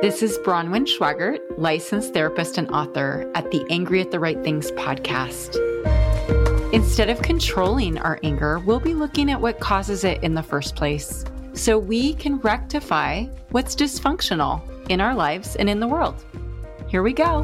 This is Bronwyn Schwagert, licensed therapist and author at the Angry at the Right Things podcast. Instead of controlling our anger, we'll be looking at what causes it in the first place so we can rectify what's dysfunctional in our lives and in the world. Here we go.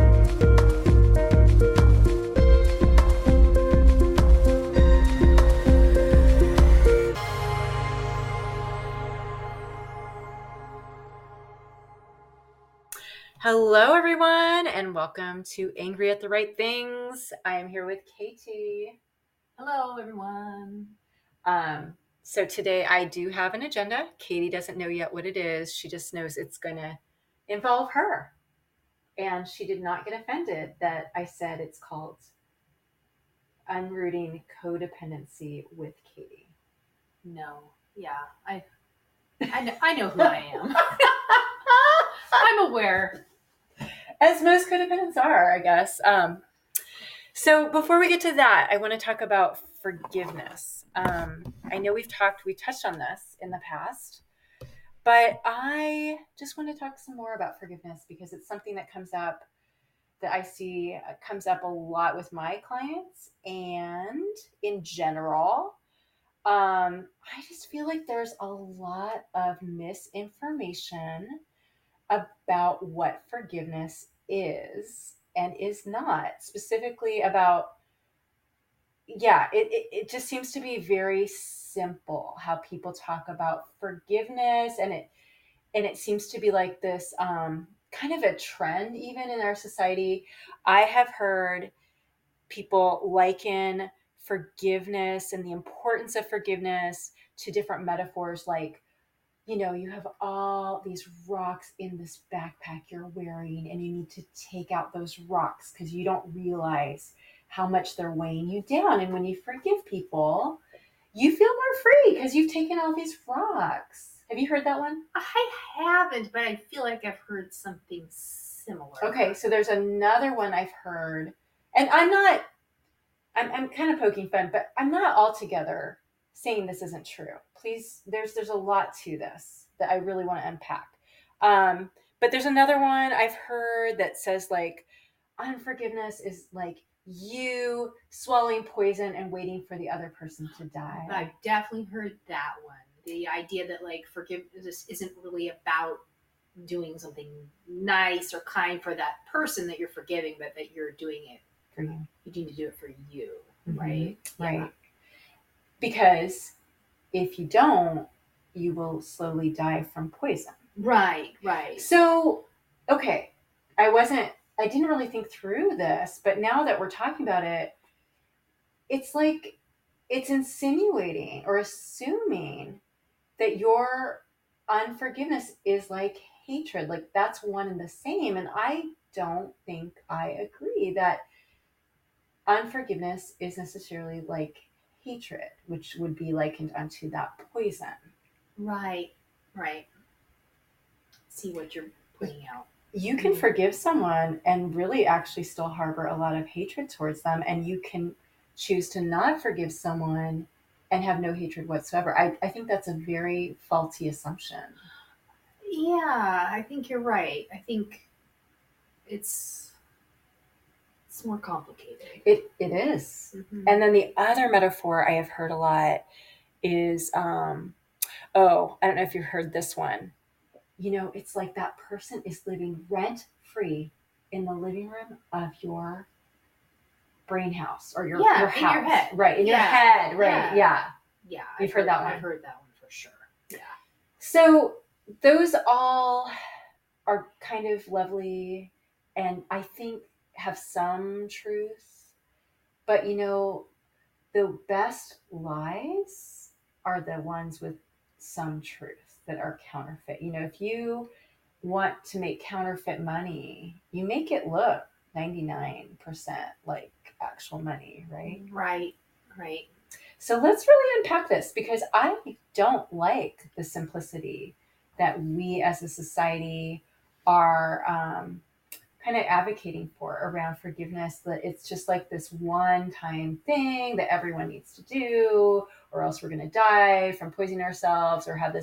Hello, everyone, and welcome to Angry at the Right Things. I am here with Katie. Hello, everyone. So today I do have an agenda. Katie doesn't know yet what it is. She just knows it's going to involve her. And she did not get offended that I said it's called Unrooting Codependency with Katie. No, yeah, I know who I am. I'm aware. As most codependents are, I guess. So before we get to that, I want to talk about forgiveness. I know we touched on this in the past, but I just want to talk some more about forgiveness because it's something that comes up that I see comes up a lot with my clients and in general. I just feel like there's a lot of misinformation about what forgiveness is and is not, specifically about, it just seems to be very simple how people talk about forgiveness, and it seems to be like this kind of a trend even in our society. I have heard people liken forgiveness and the importance of forgiveness to different metaphors, like, you have all these rocks in this backpack you're wearing, and you need to take out those rocks because you don't realize how much they're weighing you down. And when you forgive people, you feel more free because you've taken all these rocks. Have you heard that one? I haven't, but I feel like I've heard something similar. Okay, so there's another one I've heard, and I'm kind of poking fun, but I'm not altogether saying this isn't true. Please, there's a lot to this that I really want to unpack. But there's another one I've heard that says, like, unforgiveness is like you swallowing poison and waiting for the other person to die. I've definitely heard that one. The idea that, like, forgiveness isn't really about doing something nice or kind for that person that you're forgiving, but that you're doing it for you. You need to do it for you, right? Right. Yeah. Because if you don't, you will slowly die from poison. Right. So, okay, I didn't really think through this, but now that we're talking about it, it's like it's insinuating or assuming that your unforgiveness is like hatred, like that's one and the same. And I don't think I agree that unforgiveness is necessarily like hatred, which would be likened unto that poison. Right. See what you're pointing out. You can forgive someone and really actually still harbor a lot of hatred towards them, and you can choose to not forgive someone and have no hatred whatsoever. I think that's a very faulty assumption. Yeah, I think you're right. I think it's more complicated. It is. Mm-hmm. And then the other metaphor I have heard a lot is, I don't know if you've heard this one. It's like that person is living rent-free in the living room of your brain house or your house. In your head. Right, in your head. Right, yeah. Yeah. You've heard that one. I've heard that one for sure. Yeah. So those all are kind of lovely and I think have some truth. But, the best lies are the ones with some truth that are counterfeit. If you want to make counterfeit money, you make it look 99% like actual money, right? Right. So let's really unpack this, because I don't like the simplicity that we as a society are kind of advocating for around forgiveness, that it's just like this one-time thing that everyone needs to do, or else we're going to die from poisoning ourselves or have this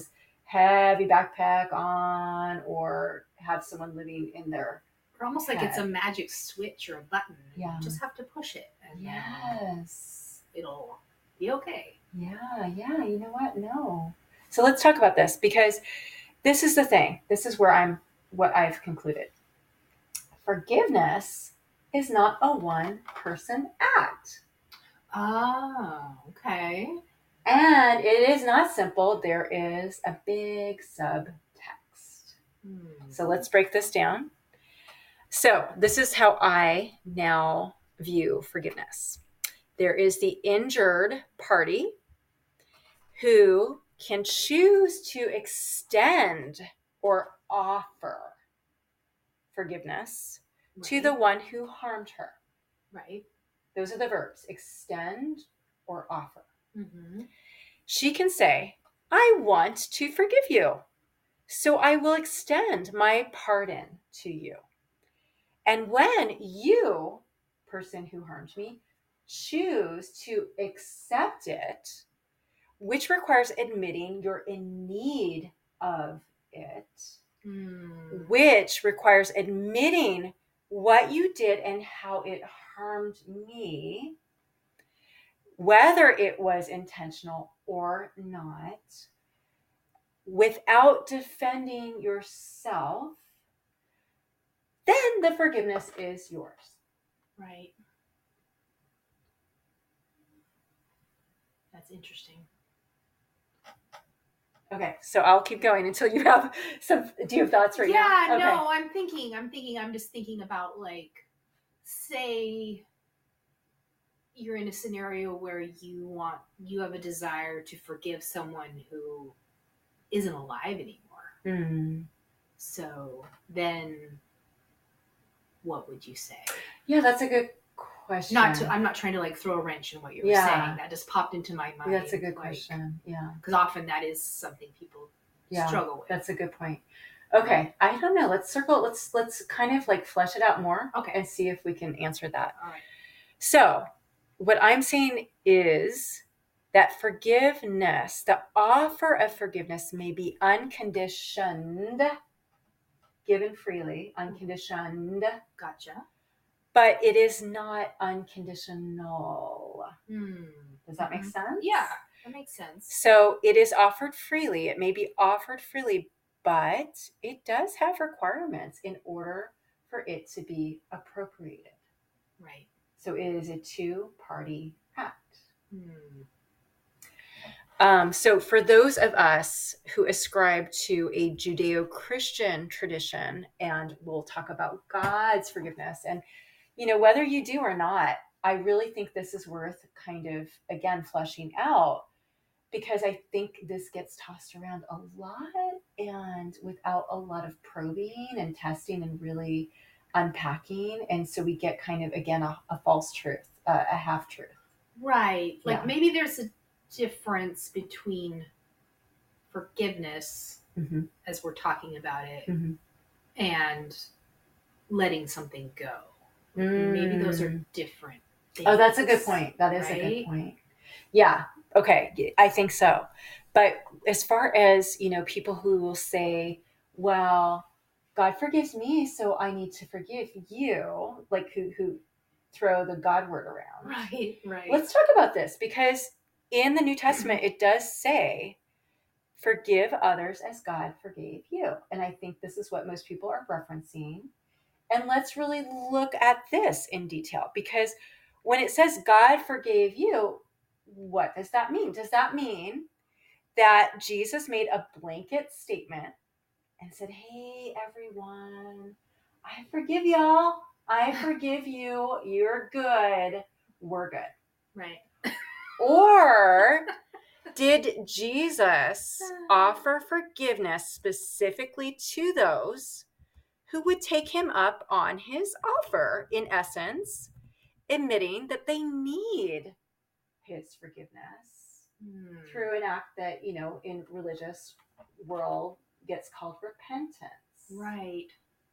heavy backpack on or have someone living in their Or almost like it's a head. magic switch or a button. Yeah. You just have to push it, and Yes. then it'll be okay. Yeah, yeah. You know what? No. So let's talk about this because this is the thing. This is what I've concluded. Forgiveness is not a one person act. Oh, okay. And it is not simple. There is a big subtext. So let's break this down. So, this is how I now view forgiveness. There is the injured party who can choose to extend or offer forgiveness to the one who harmed her. Right. Those are the verbs: extend or offer. Mm-hmm. She can say, I want to forgive you, so I will extend my pardon to you. And when you, person who harmed me, choose to accept it, which requires admitting you're in need of it, which requires admitting what you did and how it harmed me, whether it was intentional or not, without defending yourself, then the forgiveness is yours. Right. That's interesting. Okay, so I'll keep going until you have some. Do you have thoughts right now? Yeah, Okay. no, I'm just thinking about, like, say you're in a scenario where you have a desire to forgive someone who isn't alive anymore. So then what would you say? Yeah, that's a good question. I'm not trying to like throw a wrench in what you were saying. That just popped into my mind. That's a good question. Yeah. Because often that is something people struggle with. That's a good point. Okay. I don't know. Let's kind of like flesh it out more. Okay. And see if we can answer that. All right. So what I'm saying is that forgiveness, the offer of forgiveness may be unconditioned, given freely, unconditioned. Gotcha. But it is not unconditional. Does that make sense? Yeah, that makes sense. So it is offered freely. It may be offered freely, but it does have requirements in order for it to be appropriated. Right. So it is a two-party act. Hmm. So for those of us who ascribe to a Judeo-Christian tradition, and we'll talk about God's forgiveness, and whether you do or not, I really think this is worth kind of, again, fleshing out, because I think this gets tossed around a lot and without a lot of probing and testing and really unpacking. And so we get kind of, again, a false truth, a half truth. Right. Like maybe there's a difference between forgiveness, as we're talking about it, and letting something go. Maybe those are different things. Oh, that's a good point. That is a good point. Yeah. Okay. I think so. But as far as, people who will say, well, God forgives me, so I need to forgive you, like who throw the God word around. Right. Let's talk about this, because in the New Testament, it does say, forgive others as God forgave you. And I think this is what most people are referencing. And let's really look at this in detail, because when it says God forgave you, what does that mean? Does that mean that Jesus made a blanket statement and said, hey, everyone, I forgive y'all. I forgive you. You're good. We're good. Right. Or did Jesus offer forgiveness specifically to those who would take him up on his offer, in essence, admitting that they need his forgiveness through an act that, in religious world gets called repentance. Right.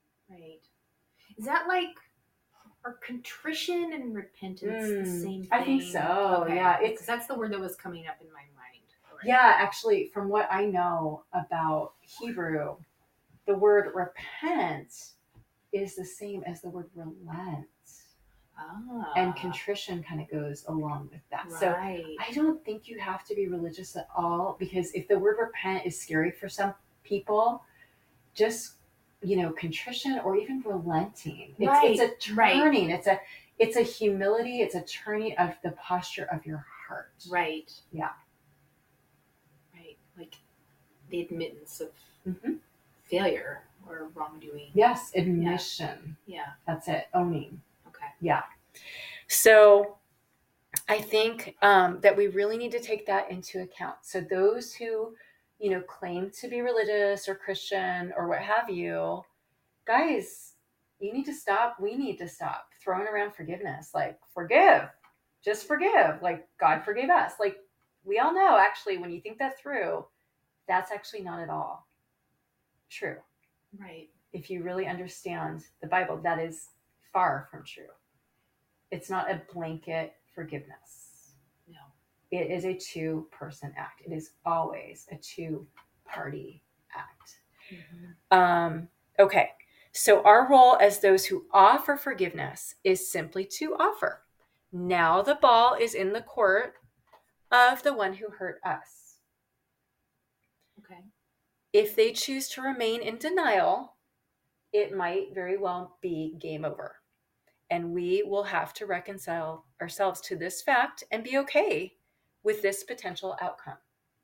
Is that like, are contrition and repentance the same thing? I think so. Okay. Yeah, because that's the word that was coming up in my mind. right? Yeah, actually, from what I know about Hebrew, the word repent is the same as the word relent. And contrition kind of goes along with that. Right. So I don't think you have to be religious at all, because if the word repent is scary for some people, just contrition or even relenting. It's a turning. It's a humility. It's a turning of the posture of your heart. Right. Yeah. Right. Like the admittance of Mm-hmm. failure or wrongdoing. Yes, admission. Yeah. That's it. Owning. Okay. Yeah. So I think that we really need to take that into account. So those who, claim to be religious or Christian or what have you, guys, you need to stop. We need to stop throwing around forgiveness. Like, forgive, just forgive. Like, God forgave us. Like, we all know, actually, when you think that through, that's actually not at all true. Right. If you really understand the Bible, that is far from true. It's not a blanket forgiveness. No. It is a two-person act. It is always a two-party act. Mm-hmm. Okay. So our role as those who offer forgiveness is simply to offer. Now the ball is in the court of the one who hurt us. Okay. If they choose to remain in denial, it might very well be game over. And we will have to reconcile ourselves to this fact and be okay with this potential outcome.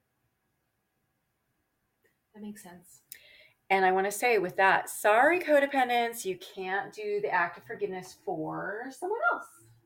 That makes sense. And I want to say with that, sorry, codependents, you can't do the act of forgiveness for someone else.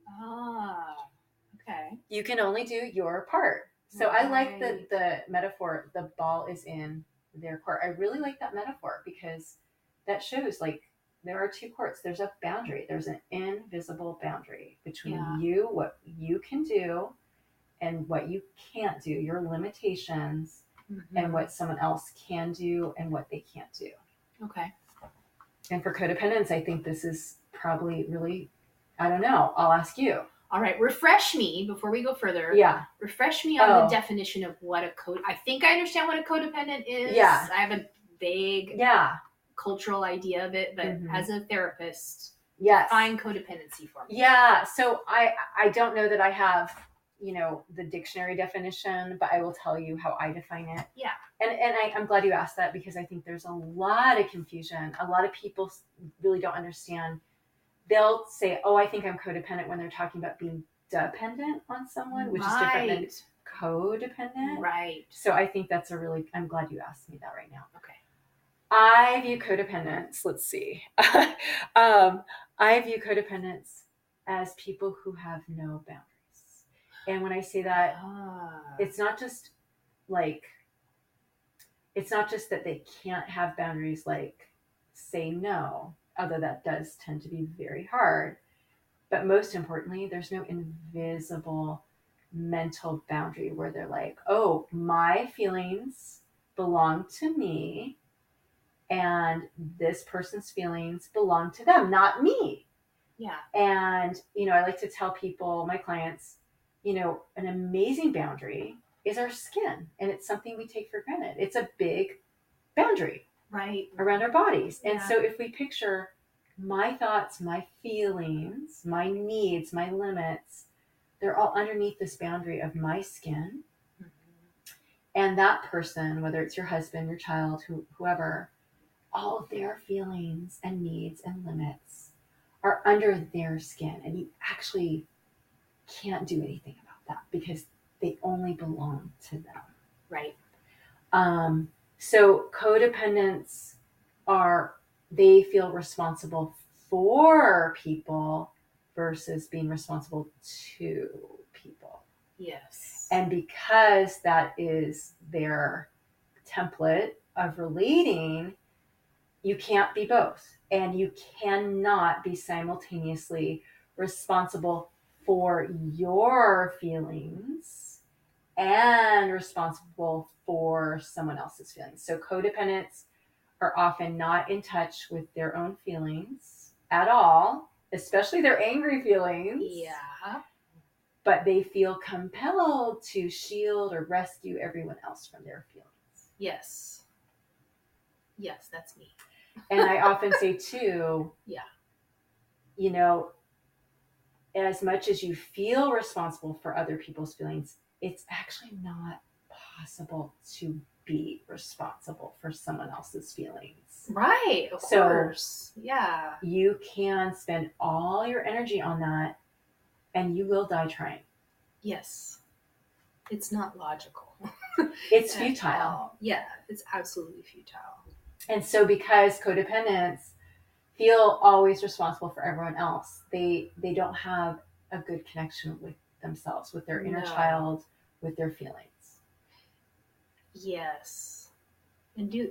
Okay. You can only do your part. So right. I like the metaphor, the ball is in their court. I really like that metaphor, because that shows, like, there are two courts. There's a boundary. There's an invisible boundary between you, what you can do, and what you can't do, your limitations, and what someone else can do and what they can't do. Okay. And for codependents, I think this is probably really, I don't know. I'll ask you. All right. Refresh me before we go further. Yeah. Refresh me on the definition of what a I think I understand what a codependent is. Yeah. I have a vague cultural idea of it, but as a therapist, define codependency for me. Yeah. So I don't know that I have, the dictionary definition, but I will tell you how I define it. Yeah. And I'm glad you asked that, because I think there's a lot of confusion. A lot of people really don't understand. They'll say, oh, I think I'm codependent, when they're talking about being dependent on someone, which is different than codependent. Right. So I think that's I'm glad you asked me that right now. Okay. I view codependence, let's see. I view codependence as people who have no boundaries. And when I say that, it's not just that they can't have boundaries, like say no, although that does tend to be very hard. But most importantly, there's no invisible mental boundary where they're like, oh, my feelings belong to me, and this person's feelings belong to them, not me. Yeah. And, I like to tell people, my clients, an amazing boundary is our skin. And it's something we take for granted. It's a big boundary around our bodies. And so if we picture my thoughts, my feelings, my needs, my limits, they're all underneath this boundary of my skin. Mm-hmm. And that person, whether it's your husband, your child, whoever, all of their feelings and needs and limits are under their skin, and you actually can't do anything about that because they only belong to them. Right. So codependents they feel responsible for people versus being responsible to people. Yes. And because that is their template of relating, you can't be both. And you cannot be simultaneously responsible for your feelings and responsible for someone else's feelings. So codependents are often not in touch with their own feelings at all, especially their angry feelings. Yeah. but they feel compelled to shield or rescue everyone else from their feelings. Yes. Yes, that's me. And I often say too, Yeah. you know, as much as you feel responsible for other people's feelings, it's actually not possible to be responsible for someone else's feelings. Right, of course. Yeah. You can spend all your energy on that and you will die trying. Yes. It's not logical. It's futile. Yeah, it's absolutely futile. And so because codependents feel always responsible for everyone else, they don't have a good connection with themselves, with their inner child, with their feelings. Yes. And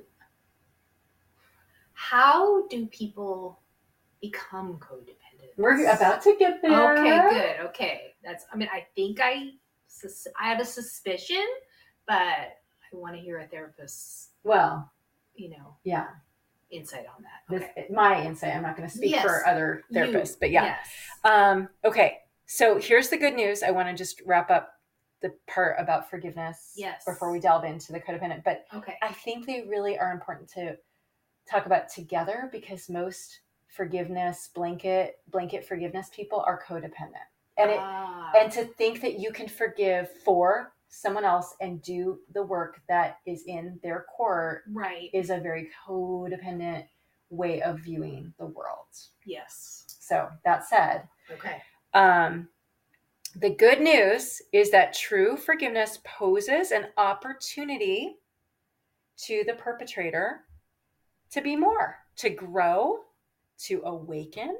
how do people become codependent? We're about to get there. Okay, good. Okay. I think I have a suspicion, but I want to hear a therapist's, yeah, insight on that. Okay. My insight. I'm not going to speak for other therapists, but yeah. Yes. Okay. So here's the good news. I want to just wrap up the part about forgiveness before we delve into the codependent. But I think they really are important to talk about together because most forgiveness, blanket forgiveness people are codependent. And to think that you can forgive for someone else and do the work that is in their core is a very codependent way of viewing the world. Yes. So that said, the good news is that true forgiveness poses an opportunity to the perpetrator to be more, to grow, to awaken,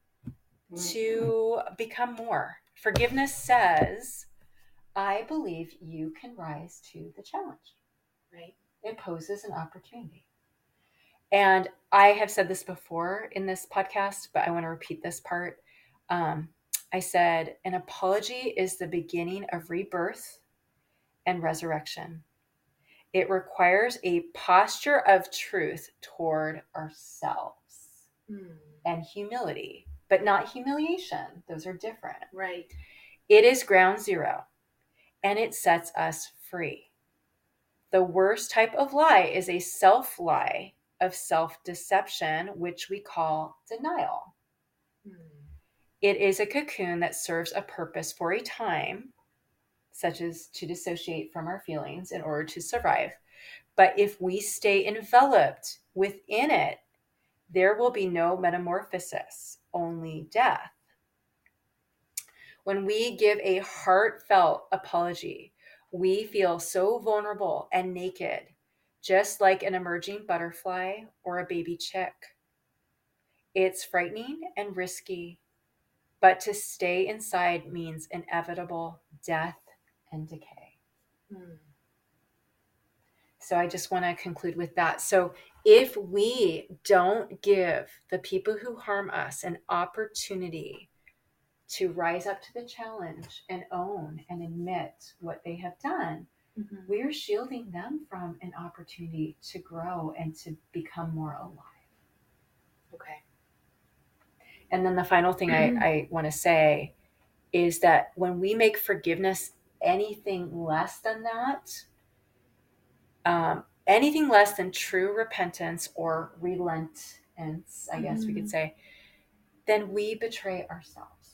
to become more. Forgiveness says, I believe you can rise to the challenge. Right. It poses an opportunity. And I have said this before in this podcast, but I want to repeat this part. I said, an apology is the beginning of rebirth and resurrection. It requires a posture of truth toward ourselves and humility, but not humiliation. Those are different. Right. It is ground zero, and it sets us free. The worst type of lie is a self-lie of self-deception, which we call denial. It is a cocoon that serves a purpose for a time, such as to dissociate from our feelings in order to survive. But if we stay enveloped within it, there will be no metamorphosis, only death. When we give a heartfelt apology, we feel so vulnerable and naked, just like an emerging butterfly or a baby chick. It's frightening and risky, but to stay inside means inevitable death and decay. So I just want to conclude with that. So if we don't give the people who harm us an opportunity to rise up to the challenge and own and admit what they have done, we're shielding them from an opportunity to grow and to become more alive. Okay. And then the final thing I want to say is that when we make forgiveness anything less than that, anything less than true repentance or relentance, I guess we could say, then we betray ourselves.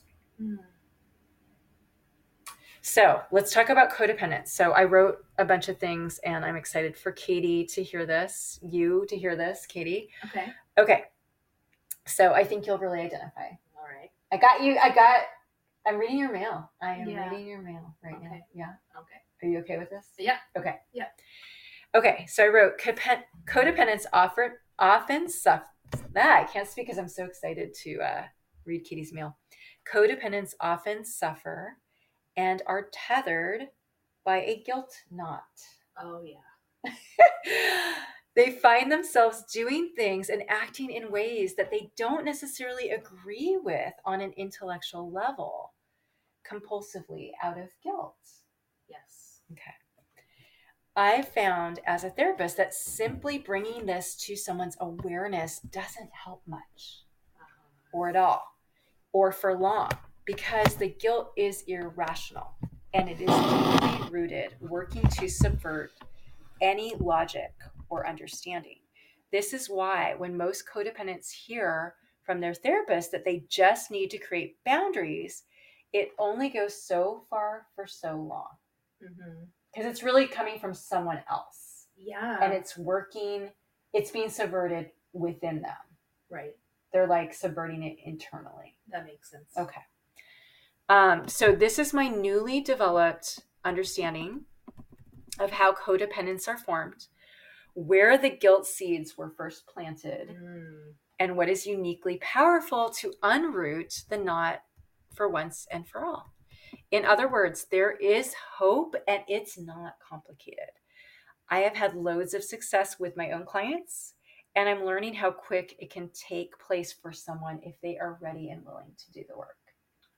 So let's talk about codependence. So I wrote a bunch of things and I'm excited for Katie to hear this, you to hear this, Katie. Okay. So I think you'll really identify. All right. I'm reading your mail. I am reading your mail right now. Yeah. Okay. Are you okay with this? Yeah. Okay. Yeah. Okay. So I wrote codependence often suffer. I can't speak because I'm so excited to read Katie's mail. Codependents often suffer and are tethered by a guilt knot. Oh, yeah. They find themselves doing things and acting in ways that they don't necessarily agree with on an intellectual level, compulsively out of guilt. Yes. Okay. I found as a therapist that simply bringing this to someone's awareness doesn't help much or at all or for long. because the guilt is irrational and it is deeply rooted, working to subvert any logic or understanding. This is why when most codependents hear from their therapist that they just need to create boundaries, it only goes so far for so long. Because it's really coming from someone else. Yeah. And it's working, it's being subverted within them. Right. They're like subverting it internally. That makes sense. Okay. So this is my newly developed understanding of how codependents are formed, where the guilt seeds were first planted, and what is uniquely powerful to unroot the knot for once and for all. In other words, there is hope and it's not complicated. I have had loads of success with my own clients, and I'm learning how quick it can take place for someone if they are ready and willing to do the work.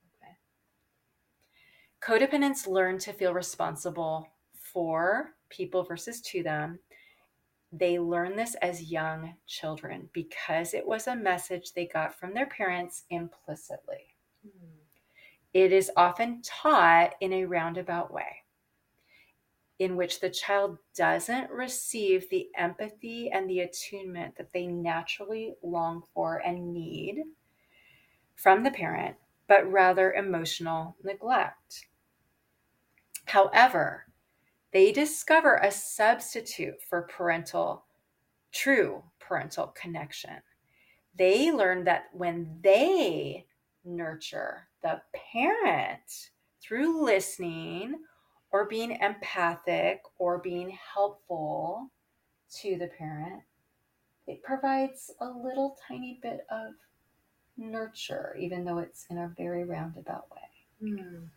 Codependents learn to feel responsible for people versus to them. They learn this as young children because it was a message they got from their parents implicitly. It is often taught in a roundabout way, in which the child doesn't receive the empathy and the attunement that they naturally long for and need from the parent, but rather emotional neglect. However, they discover a substitute for true parental connection. They learn that when they nurture the parent through listening or being empathic or being helpful to the parent, it provides a little tiny bit of nurture, even though it's in a very roundabout way.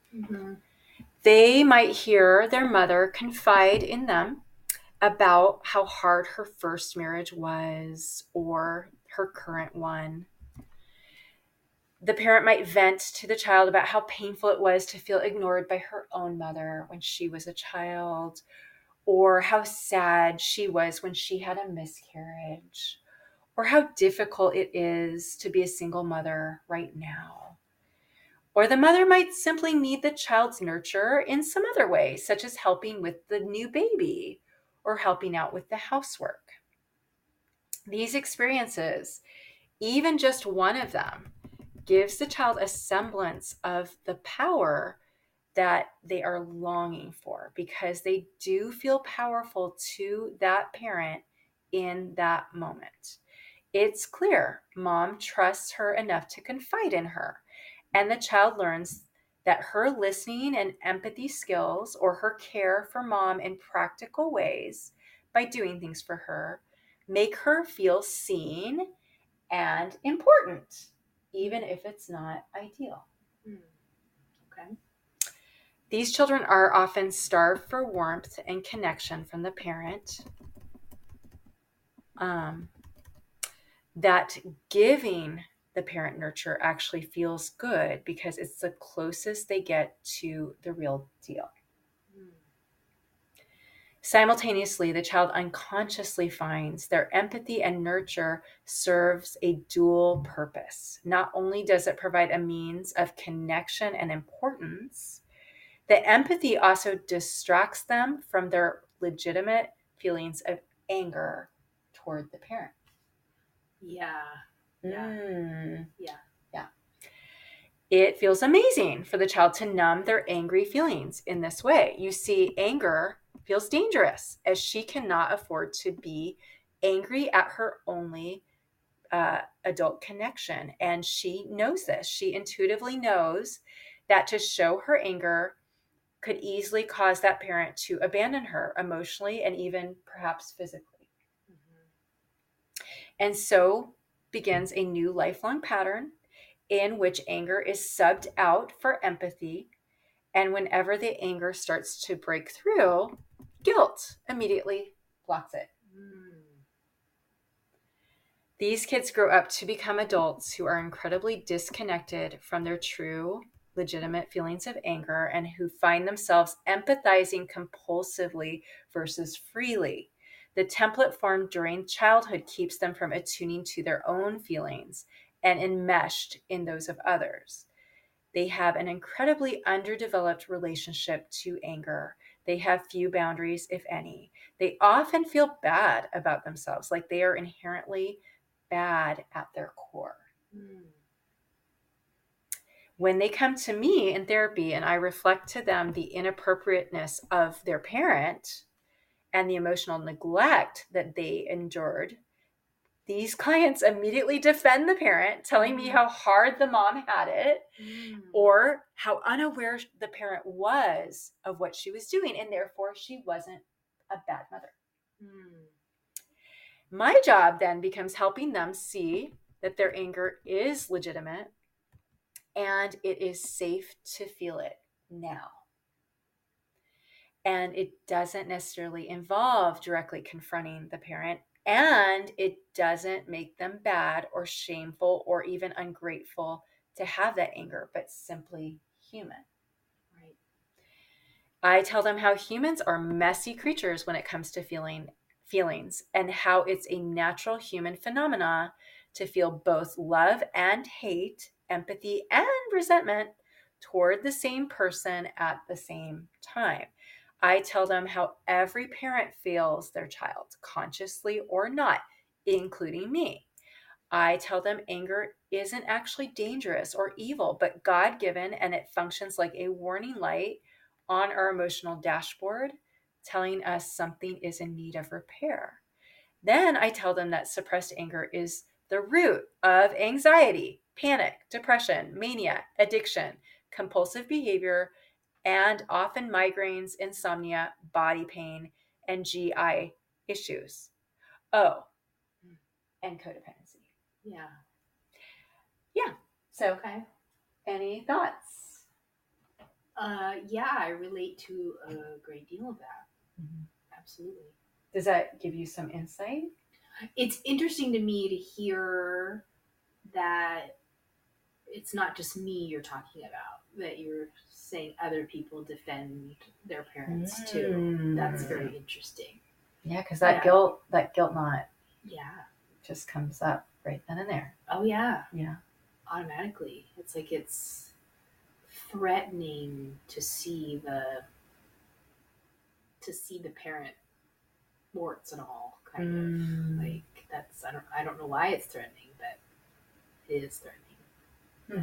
They might hear their mother confide in them about how hard her first marriage was or her current one. The parent might vent to the child about how painful it was to feel ignored by her own mother when she was a child, or how sad she was when she had a miscarriage, or how difficult it is to be a single mother right now. Or the mother might simply need the child's nurture in some other way, such as helping with the new baby or helping out with the housework. These experiences, even just one of them, gives the child a semblance of the power that they are longing for, because they do feel powerful to that parent in that moment. It's clear mom trusts her enough to confide in her, and the child learns that her listening and empathy skills or her care for mom in practical ways by doing things for her make her feel seen and important, even if it's not ideal. Okay. These children are often starved for warmth and connection from the parent. That giving the parent nurture actually feels good because it's the closest they get to the real deal. Simultaneously, the child unconsciously finds their empathy and nurture serves a dual purpose. Not only does it provide a means of connection and importance, the empathy also distracts them from their legitimate feelings of anger toward the parent. Yeah. It feels amazing for the child to numb their angry feelings in this way. You see, anger feels dangerous as she cannot afford to be angry at her only adult connection. And she knows this. She intuitively knows that to show her anger could easily cause that parent to abandon her emotionally and even perhaps physically. And so begins a new lifelong pattern in which anger is subbed out for empathy. And whenever the anger starts to break through, guilt immediately blocks it. These kids grow up to become adults who are incredibly disconnected from their true, legitimate feelings of anger and who find themselves empathizing compulsively versus freely. The template formed during childhood keeps them from attuning to their own feelings and enmeshed in those of others. They have an incredibly underdeveloped relationship to anger. They have few boundaries, if any. They often feel bad about themselves, like they are inherently bad at their core. Mm. When they come to me in therapy and I reflect to them the inappropriateness of their parent and the emotional neglect that they endured, these clients immediately defend the parent, telling me how hard the mom had it or how unaware the parent was of what she was doing, and therefore she wasn't a bad mother. My job then becomes helping them see that their anger is legitimate and it is safe to feel it now. And it doesn't necessarily involve directly confronting the parent, and it doesn't make them bad or shameful or even ungrateful to have that anger, but simply human. Right. I tell them how humans are messy creatures when it comes to feelings and how it's a natural human phenomena to feel both love and hate, empathy and resentment toward the same person at the same time. I tell them how every parent fails their child, consciously or not, including me. I tell them anger isn't actually dangerous or evil, but God given, and it functions like a warning light on our emotional dashboard, telling us something is in need of repair. Then I tell them that suppressed anger is the root of anxiety, panic, depression, mania, addiction, compulsive behavior, and often migraines, insomnia, body pain, and GI issues. Oh, and codependency. Yeah. Yeah. So, Okay. any thoughts? Yeah, I relate to a great deal of that. Mm-hmm. Absolutely. Does that give you some insight? It's interesting to me to hear that it's not just me you're talking about, that you're saying other people defend their parents too. That's very interesting. Yeah, because that guilt knot just comes up right then and there. Oh yeah. Yeah. Automatically. It's like it's threatening to see the parent warts and all, kind of like that's I don't know why it's threatening, but it is threatening.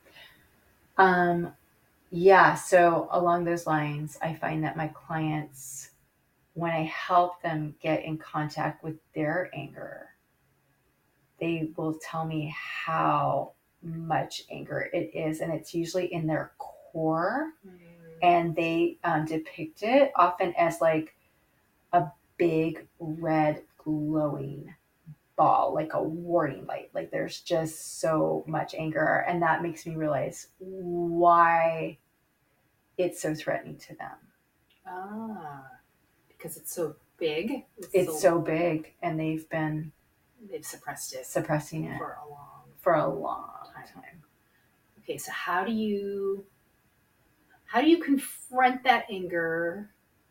Yeah. So along those lines, I find that my clients, when I help them get in contact with their anger, they will tell me how much anger it is, and it's usually in their core, and they depict it often as like a big red glowing ball, like a warning light. Like there's just so much anger, and that makes me realize why it's so threatening to them. Because it's so big. It's so big, and they've suppressed it, suppressing it for a long time. Okay, so how do you confront that anger,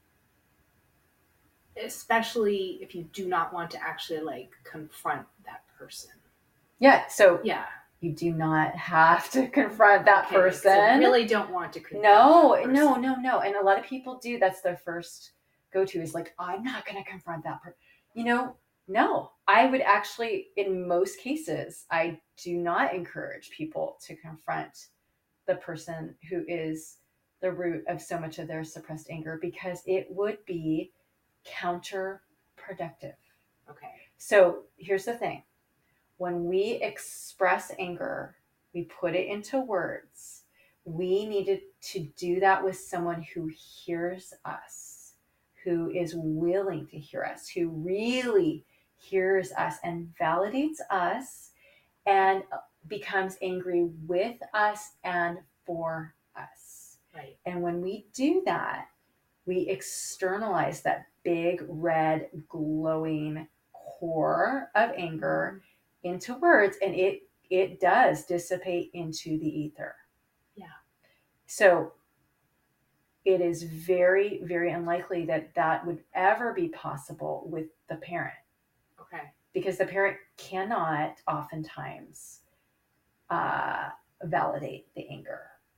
especially if you do not want to actually like confront that person? Yeah. So you do not have to confront that person. So you really don't want to confront that person. No. And a lot of people do. That's their first go-to is like, I'm not going to confront that person. No, I would actually, in most cases, I do not encourage people to confront the person who is the root of so much of their suppressed anger, because it would be counterproductive. Okay. So here's the thing. When we express anger, we put it into words. We needed to do that with someone who hears us, who is willing to hear us, who really hears us and validates us and becomes angry with us and for us. Right. And when we do that, we externalize that big red glowing core of anger into words, and it does dissipate into the ether. Yeah. So it is very, very unlikely that would ever be possible with the parent. Okay. Because the parent cannot oftentimes validate the anger.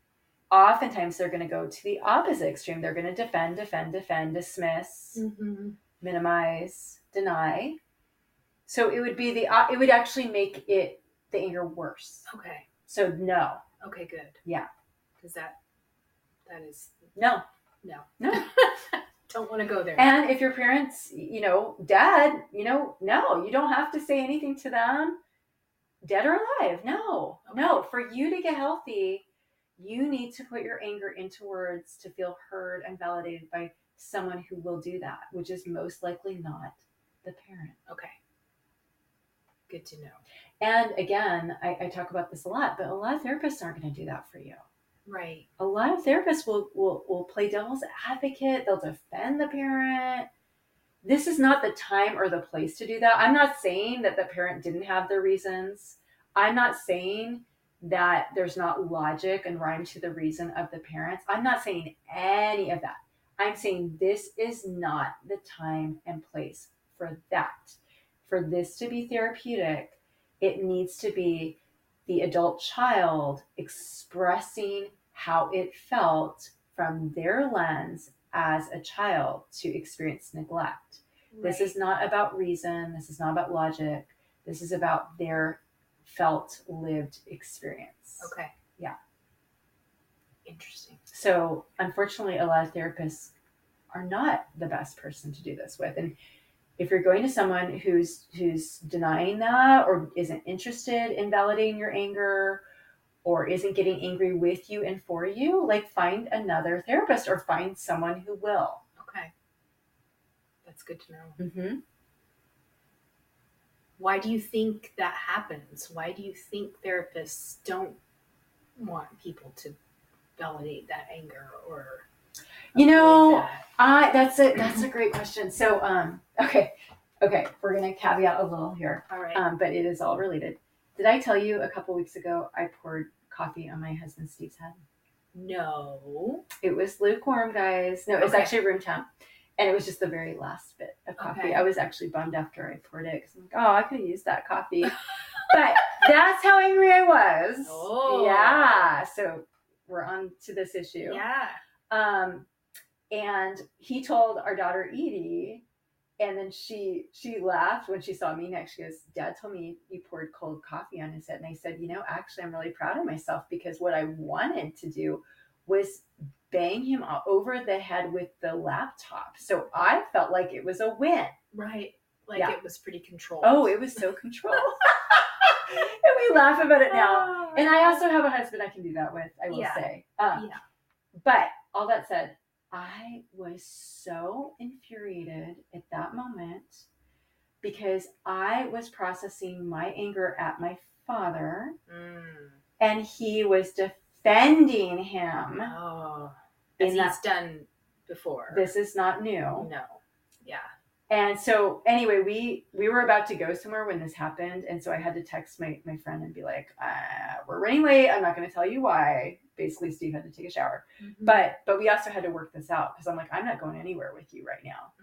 oftentimes they're going to go to the opposite extreme. They're going to defend, dismiss, minimize, deny. So it would be it would actually make the anger worse. Okay. So no. Okay, good. Yeah. Because that is no. Don't want to go there. And if your parents, dad, no, you don't have to say anything to them, dead or alive. No. For you to get healthy, you need to put your anger into words to feel heard and validated by someone who will do that, which is most likely not the parent. Okay. Good to know. And again, I talk about this a lot, but a lot of therapists aren't going to do that for you. Right. A lot of therapists will play devil's advocate. They'll defend the parent. This is not the time or the place to do that. I'm not saying that the parent didn't have their reasons. I'm not saying that there's not logic and rhyme to the reason of the parents. I'm not saying any of that. I'm saying this is not the time and place for that. For this to be therapeutic, it needs to be the adult child expressing how it felt from their lens as a child to experience neglect. Right. This is not about reason. This is not about logic. This is about their felt lived experience. Okay. Yeah. Interesting. So unfortunately, a lot of therapists are not the best person to do this with. And if you're going to someone who's denying that or isn't interested in validating your anger or isn't getting angry with you and for you, like find another therapist or find someone who will. Okay. That's good to know. Mm-hmm. Why do you think that happens? Why do you think therapists don't want people to validate that anger or that's a great question. So, okay, we're gonna caveat a little here. All right. But it is all related. Did I tell you a couple weeks ago I poured coffee on my husband Steve's head? No. It was lukewarm, guys. No, it was actually room temp, and it was just the very last bit of coffee. Okay. I was actually bummed after I poured it because I'm like, oh, I could have used that coffee. But that's how angry I was. Oh. Yeah. So we're on to this issue. Yeah. And he told our daughter Edie, and then she laughed when she saw me next. She goes, Dad told me you poured cold coffee on his head. And I said, actually, I'm really proud of myself because what I wanted to do was bang him over the head with the laptop. So I felt like it was a win. Right. Like it was pretty controlled. Oh, it was so controlled. And we laugh about it now. And I also have a husband I can do that with, I will say. But all that said, I was so infuriated at that moment because I was processing my anger at my father and he was defending him. Oh, as he's done before. This is not new. No. Yeah. And so anyway, we were about to go somewhere when this happened. And so I had to text my friend and be like, we're running late. I'm not going to tell you why. Basically, Steve had to take a shower. Mm-hmm. But we also had to work this out because I'm like, I'm not going anywhere with you right now.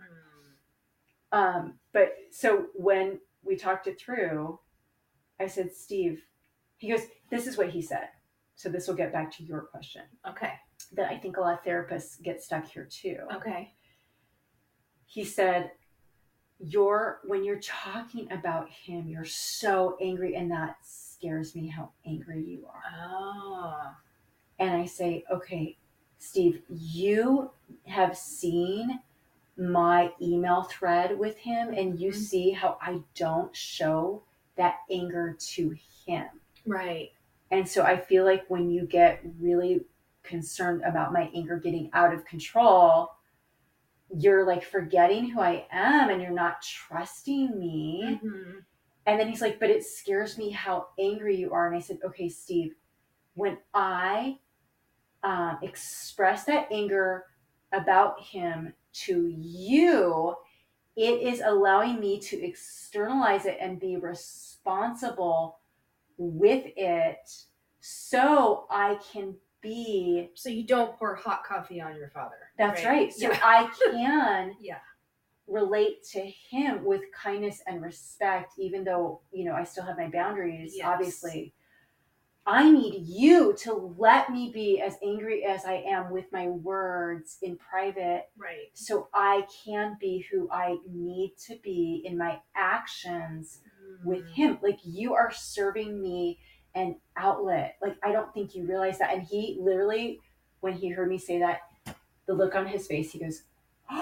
But so when we talked it through, I said, Steve, he goes, this is what he said. So this will get back to your question. Okay. That I think a lot of therapists get stuck here too. Okay. He said, when you're talking about him, you're so angry, and that scares me how angry you are. Oh. And I say, okay, Steve, you have seen my email thread with him, and you see how I don't show that anger to him. Right. And so I feel like when you get really concerned about my anger getting out of control, you're like forgetting who I am and you're not trusting me. Mm-hmm. And then he's like, but it scares me how angry you are. And I said, okay, Steve, when I express that anger about him to you, it is allowing me to externalize it and be responsible with it so I can be... So you don't pour hot coffee on your father. That's right. So I can relate to him with kindness and respect, even though, I still have my boundaries, obviously. I need you to let me be as angry as I am with my words in private, Right. so I can be who I need to be in my actions with him. Like, you are serving me an outlet. Like, I don't think you realize that. And he literally, when he heard me say that, the look on his face, he goes,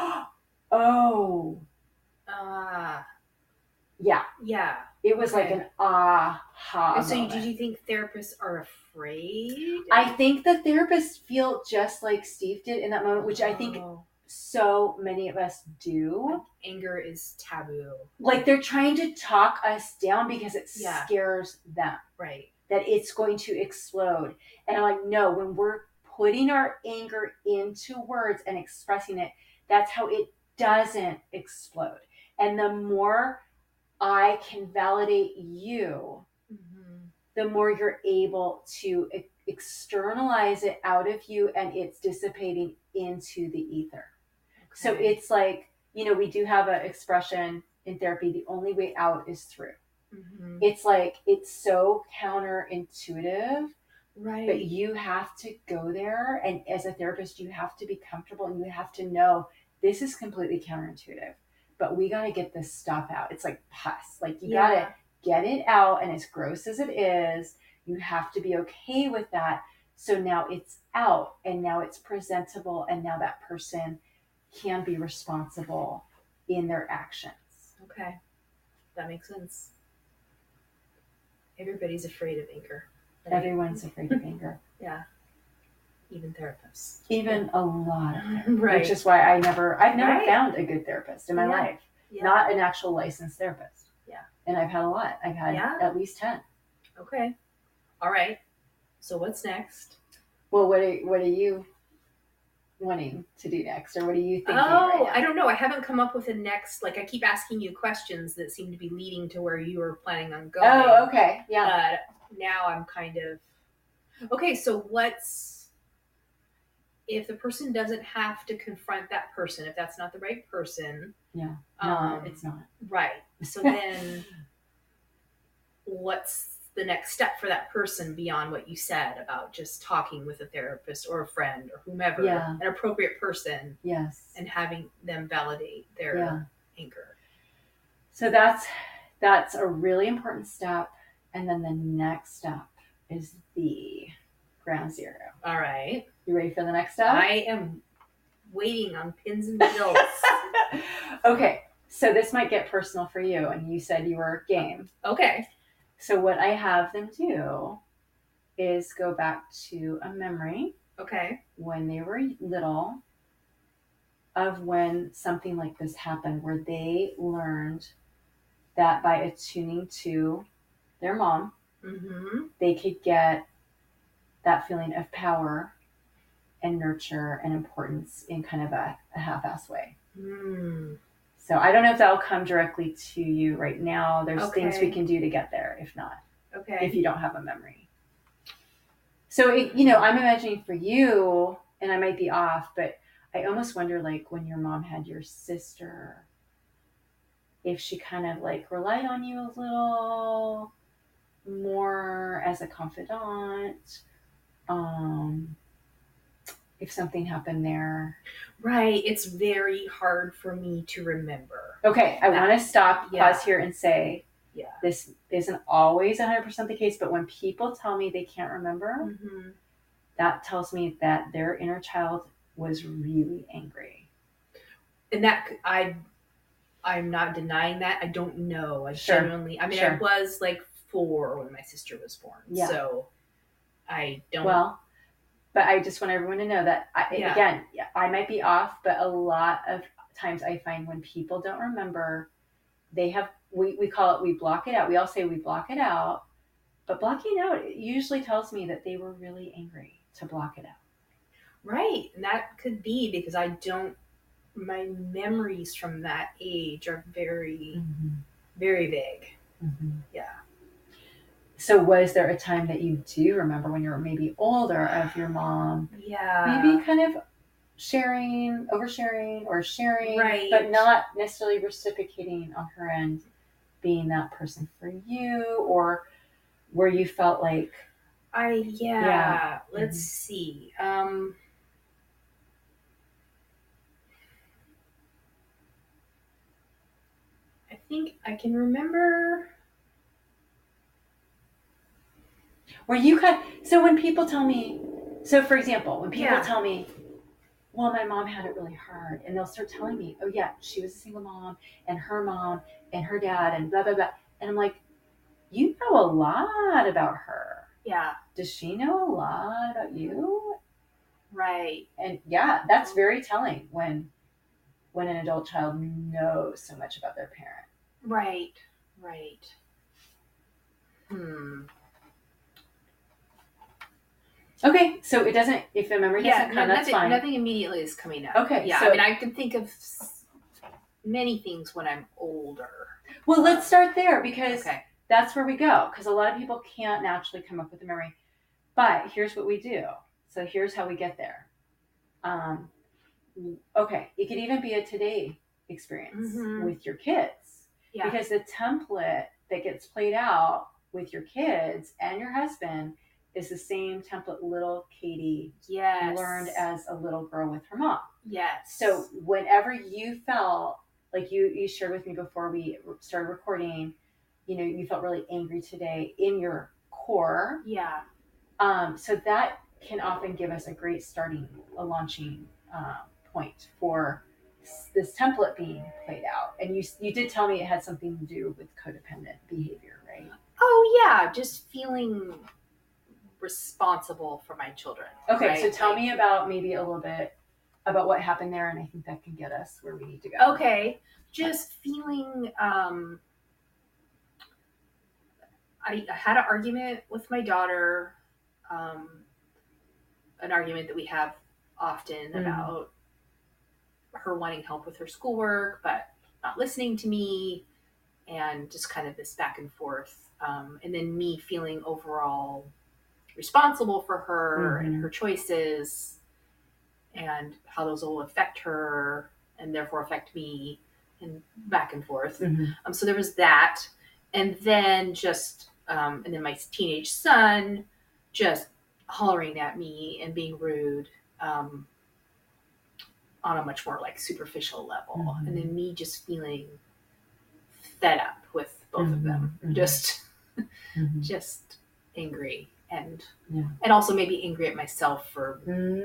oh, yeah. Yeah. It was like an aha So moment. did you think therapists are afraid? I think the therapists feel just like Steve did in that moment, which I think so many of us do. Like, anger is taboo. Like, they're trying to talk us down because it scares them. Right. That it's going to explode. And I'm like, no, when we're putting our anger into words and expressing it, that's how it doesn't explode. And the more I can validate you, the more you're able to externalize it out of you, and it's dissipating into the ether. So it's like, we do have an expression in therapy, the only way out is through. It's like, it's so counterintuitive, right? But you have to go there. And as a therapist, you have to be comfortable, and you have to know this is completely counterintuitive, but we got to get this stuff out. It's like pus. Like, you got to get it out. And as gross as it is, you have to be okay with that. So now it's out, and now it's presentable. And now that person can be responsible in their actions. Okay. That makes sense. Everybody's afraid of anger. Right? Everyone's afraid of anger. Yeah. Even therapists. Even a lot of therapists. Right. Which is why I've never found a good therapist in my life. Yeah. Not an actual licensed therapist. Yeah. And I've had a lot. I've had at least 10. Okay. All right. So what's next? Well, what are you wanting to do next, or what are you thinking right now? I don't know. I haven't come up with a next. Like, I keep asking you questions that seem to be leading to where you were planning on going. Oh, okay. Yeah. But now I'm kind of okay. So what's if the person doesn't have to confront that person, if that's not the right person? Yeah. No, it's not. Right. So then what's the next step for that person beyond what you said about just talking with a therapist or a friend or whomever, an appropriate person, and having them validate their anger? So that's a really important step. And then the next step is the ground zero. All right. You ready for the next step? I am waiting on pins and needles. Okay. So this might get personal for you, and you said you were game. Okay. So what I have them do is go back to a memory. Okay. When they were little, of when something like this happened, where they learned that by attuning to their mom, they could get that feeling of power and nurture and importance in kind of a half-ass way. So I don't know if that'll come directly to you right now. There's things we can do to get there, if not. Okay. If you don't have a memory. So, I'm imagining for you, and I might be off, but I almost wonder, like, when your mom had your sister, if she kind of, like, relied on you a little more as a confidant, if something happened there. Right. It's very hard for me to remember. Okay. I want to pause here and say, this isn't always 100% the case, but when people tell me they can't remember, that tells me that their inner child was really angry. And that I'm not denying that. I don't know. I genuinely, I was like 4 when my sister was born. Yeah. So I don't. Well, but I just want everyone to know that, again, I might be off, but a lot of times I find when people don't remember, they have, we call it, we block it out. We all say we block it out, but blocking out usually tells me that they were really angry to block it out. Right. And that could be because my memories from that age are very, very vague. Yeah. So was there a time that you do remember when you were maybe older of your mom? Yeah. Maybe kind of oversharing or sharing, right, but not necessarily reciprocating on her end, being that person for you, or where you felt like Yeah. Let's see. I think I can remember. Where you kind so when people tell me, so for example, when people Yeah. tell me, well, my mom had it really hard, and they'll start telling me, oh yeah, she was a single mom, and her dad, and blah blah blah, and I'm like, you know a lot about her. Yeah. Does she know a lot about you? Right. And yeah, that's very telling when an adult child knows so much about their parent. Right. Right. Hmm. Okay, so it doesn't. If the memory doesn't come, that's nothing, fine. nothing immediately is coming up. Okay, Yeah, so I mean, I can think of many things when I'm older. well, let's start there because Okay. that's where we go. Because a lot of people can't naturally come up with a memory, but here's what we do. So here's how we get there. Okay, it could even be a today experience with your kids Yeah. because the template that gets played out with your kids and your husband is the same template little Katie learned as a little girl with her mom. Yes. So whenever you felt like you shared with me before we started recording, you felt really angry today in your core. Yeah. So that can often give us a launching point for this template being played out. And you did tell me it had something to do with codependent behavior, right? Oh yeah, just feeling responsible for my children. Okay, right? So tell me about maybe a little bit about what happened there, and I think that can get us where we need to go. Okay, just feeling. I had an argument with my daughter, an argument that we have often about her wanting help with her schoolwork, but not listening to me, and just kind of this back and forth. And then me feeling overall responsible for her and her choices and how those will affect her and therefore affect me, and back and forth. So there was that. And then and then my teenage son just hollering at me and being rude on a much more like superficial level. And then me just feeling fed up with both of them, just angry and also maybe angry at myself for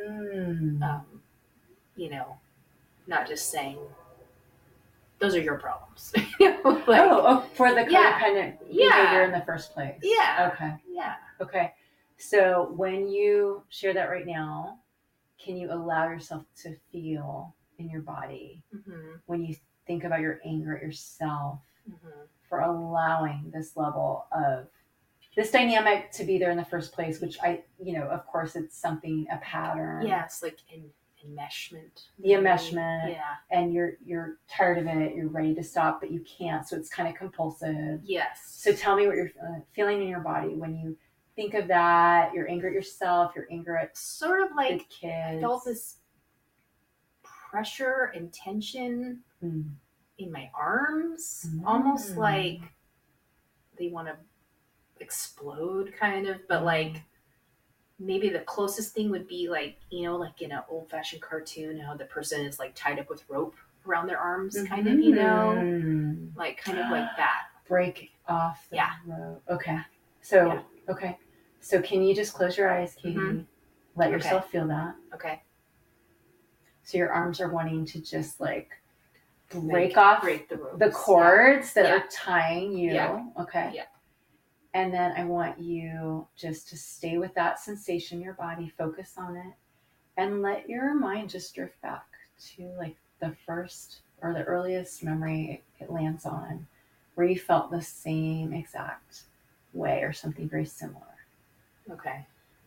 not just saying those are your problems. For the codependent behavior in the first place. Okay. So when you share that right now, can you allow yourself to feel in your body when you think about your anger at yourself for allowing this level of this dynamic to be there in the first place, which of course it's something, a pattern. Yes, like enmeshment. The enmeshment. Yeah. And you're tired of it, you're ready to stop, but you can't, so it's kind of compulsive. Yes. So tell me what you're feeling in your body when you think of that, your anger at yourself, your anger at sort of like the kids. I felt this pressure and tension in my arms, almost like they want to explode kind of, but like maybe the closest thing would be like, like in an old-fashioned cartoon, how the person is like tied up with rope around their arms, kind of, like kind of like that. Break off the rope. Okay. So, okay. So can you just close your eyes, Katie? Let yourself feel that. Okay. So your arms are wanting to just like break the cords that are tying you. Yeah. Okay. Yeah. And then I want you just to stay with that sensation in your body, focus on it, and let your mind just drift back to like the first or the earliest memory it lands on, where you felt the same exact way or something very similar. Okay.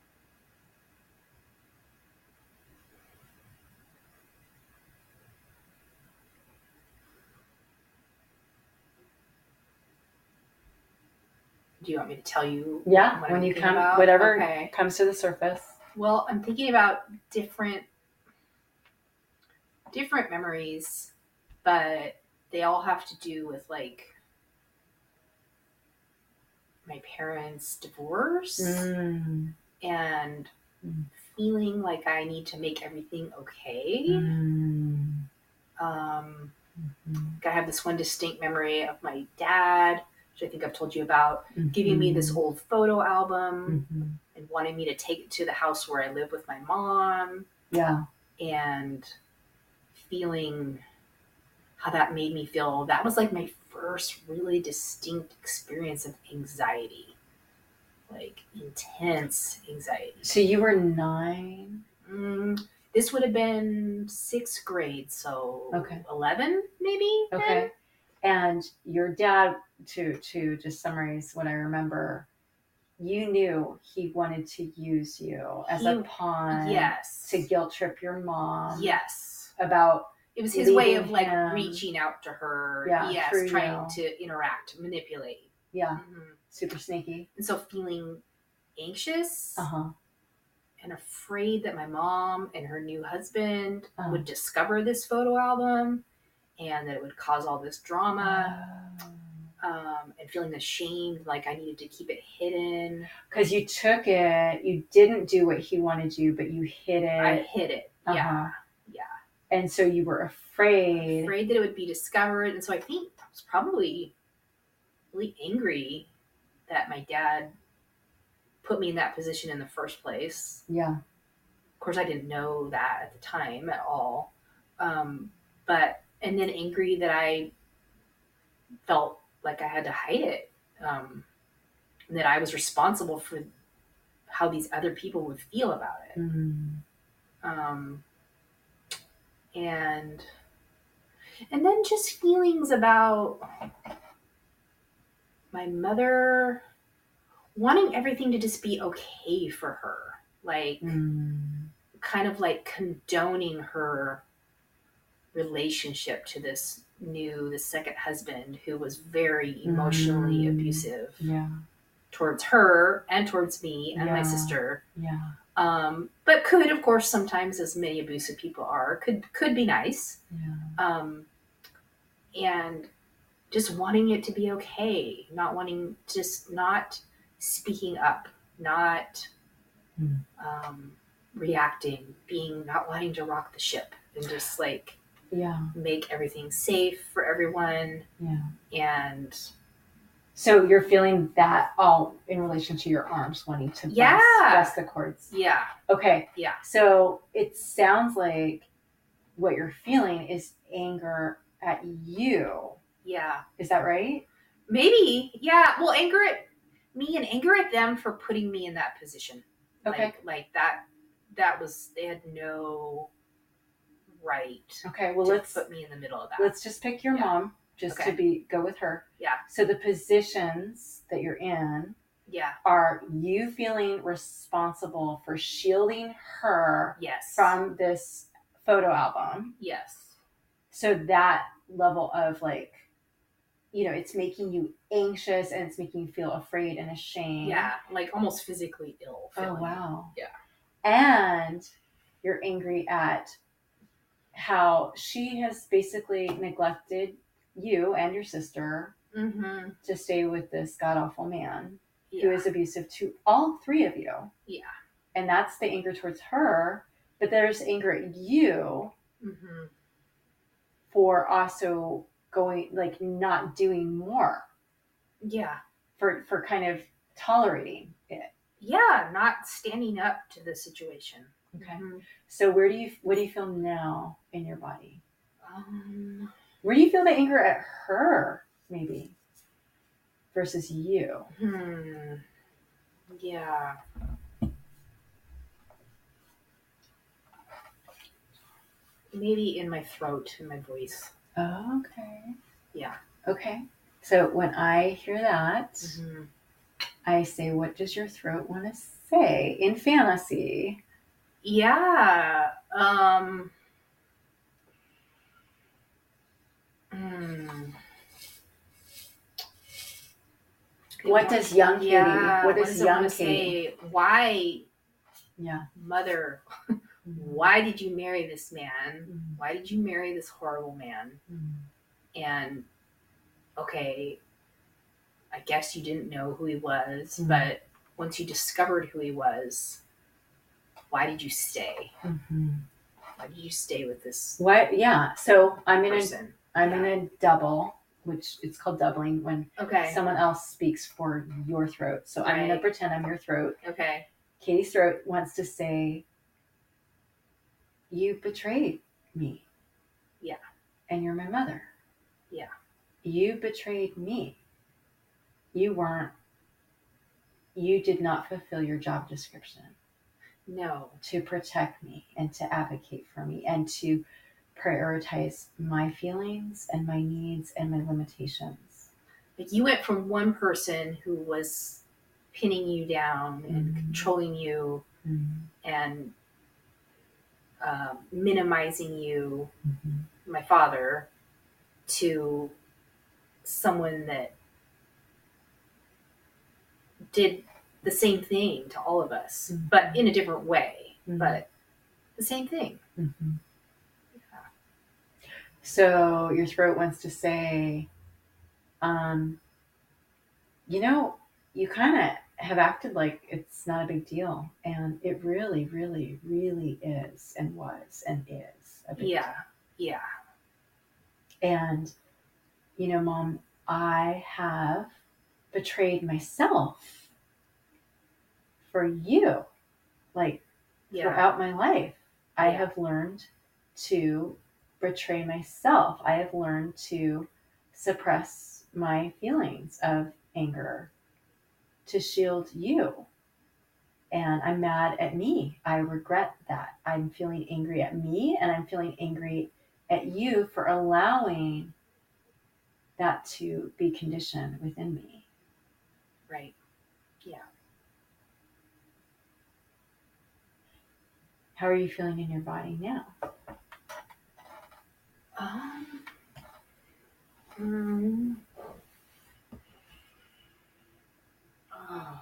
Do you want me to tell you? Yeah, when you come, about? Whatever comes to the surface. Well, I'm thinking about different memories, but they all have to do with like my parents' divorce Mm. and Mm. feeling like I need to make everything okay. Mm. I have this one distinct memory of my dad, which I think I've told you about, giving me this old photo album and wanting me to take it to the house where I live with my mom. Yeah. And feeling how that made me feel. That was like my first really distinct experience of anxiety, like intense anxiety. So you were 9? This would have been 6th grade, so Okay. 11 maybe. Okay. And your dad, to just summarize what I remember, you knew he wanted to use you as a pawn. Yes. To guilt trip your mom. Yes. About it was his way of like him. Reaching out to her. Yeah. Yes. Trying to interact, manipulate. Yeah. Super sneaky. And so feeling anxious. Uh-huh. And afraid that my mom and her new husband would discover this photo album and that it would cause all this drama. And feeling ashamed, like I needed to keep it hidden. Because you took it, you didn't do what he wanted you, but you hid it. I hid it, yeah. And so you were afraid. Afraid that it would be discovered. And so I think I was probably really angry that my dad put me in that position in the first place. Yeah. Of course, I didn't know that at the time at all. And then angry that I felt like I had to hide it. And that I was responsible for how these other people would feel about it. And then just feelings about my mother wanting everything to just be okay for her. Like, kind of like condoning her relationship to the second husband who was very emotionally abusive towards her and towards me and my sister. But could, of course, sometimes, as many abusive people are, could be nice. And just wanting it to be okay, not speaking up, not reacting, not wanting to rock the ship, and just like make everything safe for everyone. And so you're feeling that all in relation to your arms wanting to press the cords. Okay. So it sounds like what you're feeling is anger at you. Is that right? Maybe. Well, anger at me and anger at them for putting me in that position. Okay. Like that was, they had no right. Okay. Well, let's put me in the middle of that. Let's just pick your mom just to go with her. So the positions that you're in are you feeling responsible for shielding her from this photo album. So that level of like, it's making you anxious and it's making you feel afraid and ashamed. Like almost physically ill feeling. Oh, wow. And you're angry at how she has basically neglected you and your sister to stay with this god-awful man who is abusive to all three of you. And that's the anger towards her. But there's anger at you for also going, like, not doing more. For kind of tolerating it. Not standing up to the situation. Okay. So what do you feel now in your body? Where do you feel the anger at her, maybe, versus you? Maybe in my throat, in my voice. Oh, okay. Okay. So when I hear that, I say, what does your throat want to say in fantasy? What does young Katie? What does young Katie say? Why? Mother, why did you marry this man? Why did you marry this horrible man? And okay, I guess you didn't know who he was, Mhm. but once you discovered who he was, why did you stay? Mm-hmm. Why did you stay with this What? Yeah. So I'm person? gonna double, which it's called doubling when Okay. someone else speaks for your throat. So I'm gonna Right. pretend I'm your throat. Okay. Katie's throat wants to say, "You betrayed me." Yeah. And you're my mother. Yeah. You betrayed me. You did not fulfill your job description No. to protect me and to advocate for me and to prioritize my feelings and my needs and my limitations. Like, you went from one person who was pinning you down and Mhm. controlling you Mhm. and minimizing you, Mhm. my father, to someone that did the same thing to all of us, Mhm. but in a different way, Mhm. but the same thing. Mhm. Yeah. So your throat wants to say, um, you kind of have acted like it's not a big deal. And it really, really, really is and was and is a big deal. Yeah. And, Mom, I have betrayed myself for you. Like, Yeah. throughout my life, I Yeah. have learned to betray myself. I have learned to suppress my feelings of anger to shield you. And I'm mad at me. I regret that. I'm feeling angry at me and I'm feeling angry at you for allowing that to be conditioned within me. Right. Yeah. How are you feeling in your body now? Um, oh.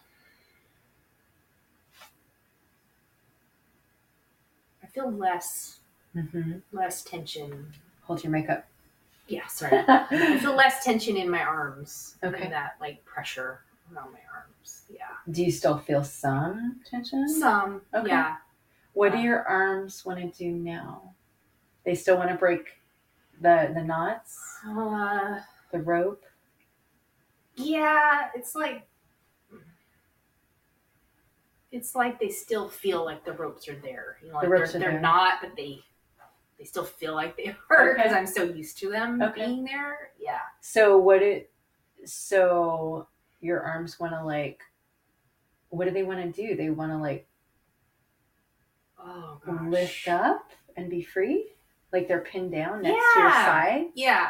I feel less tension. Hold your makeup. Yeah, sorry. I feel less tension in my arms. Okay. And that pressure around my arms. Yeah. Do you still feel some tension? Some. Okay. Yeah. What do your arms want to do now? They still want to break the knots? The rope? Yeah, it's like they still feel like the ropes are there. The ropes are they're there. not, but they still feel like they are because Okay. I'm so used to them being there. Yeah. So your arms want to what do they want to do? They want to Oh gosh. lift up and be free? Like they're pinned down next to your side? Yeah.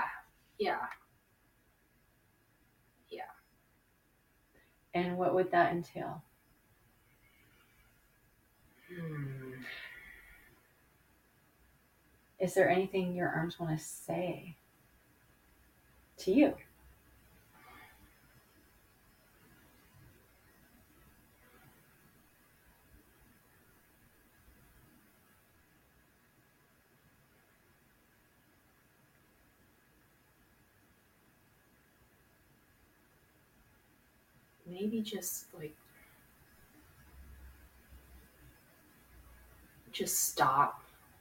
And what would that entail? Is there anything your arms want to say to you? Maybe just stop.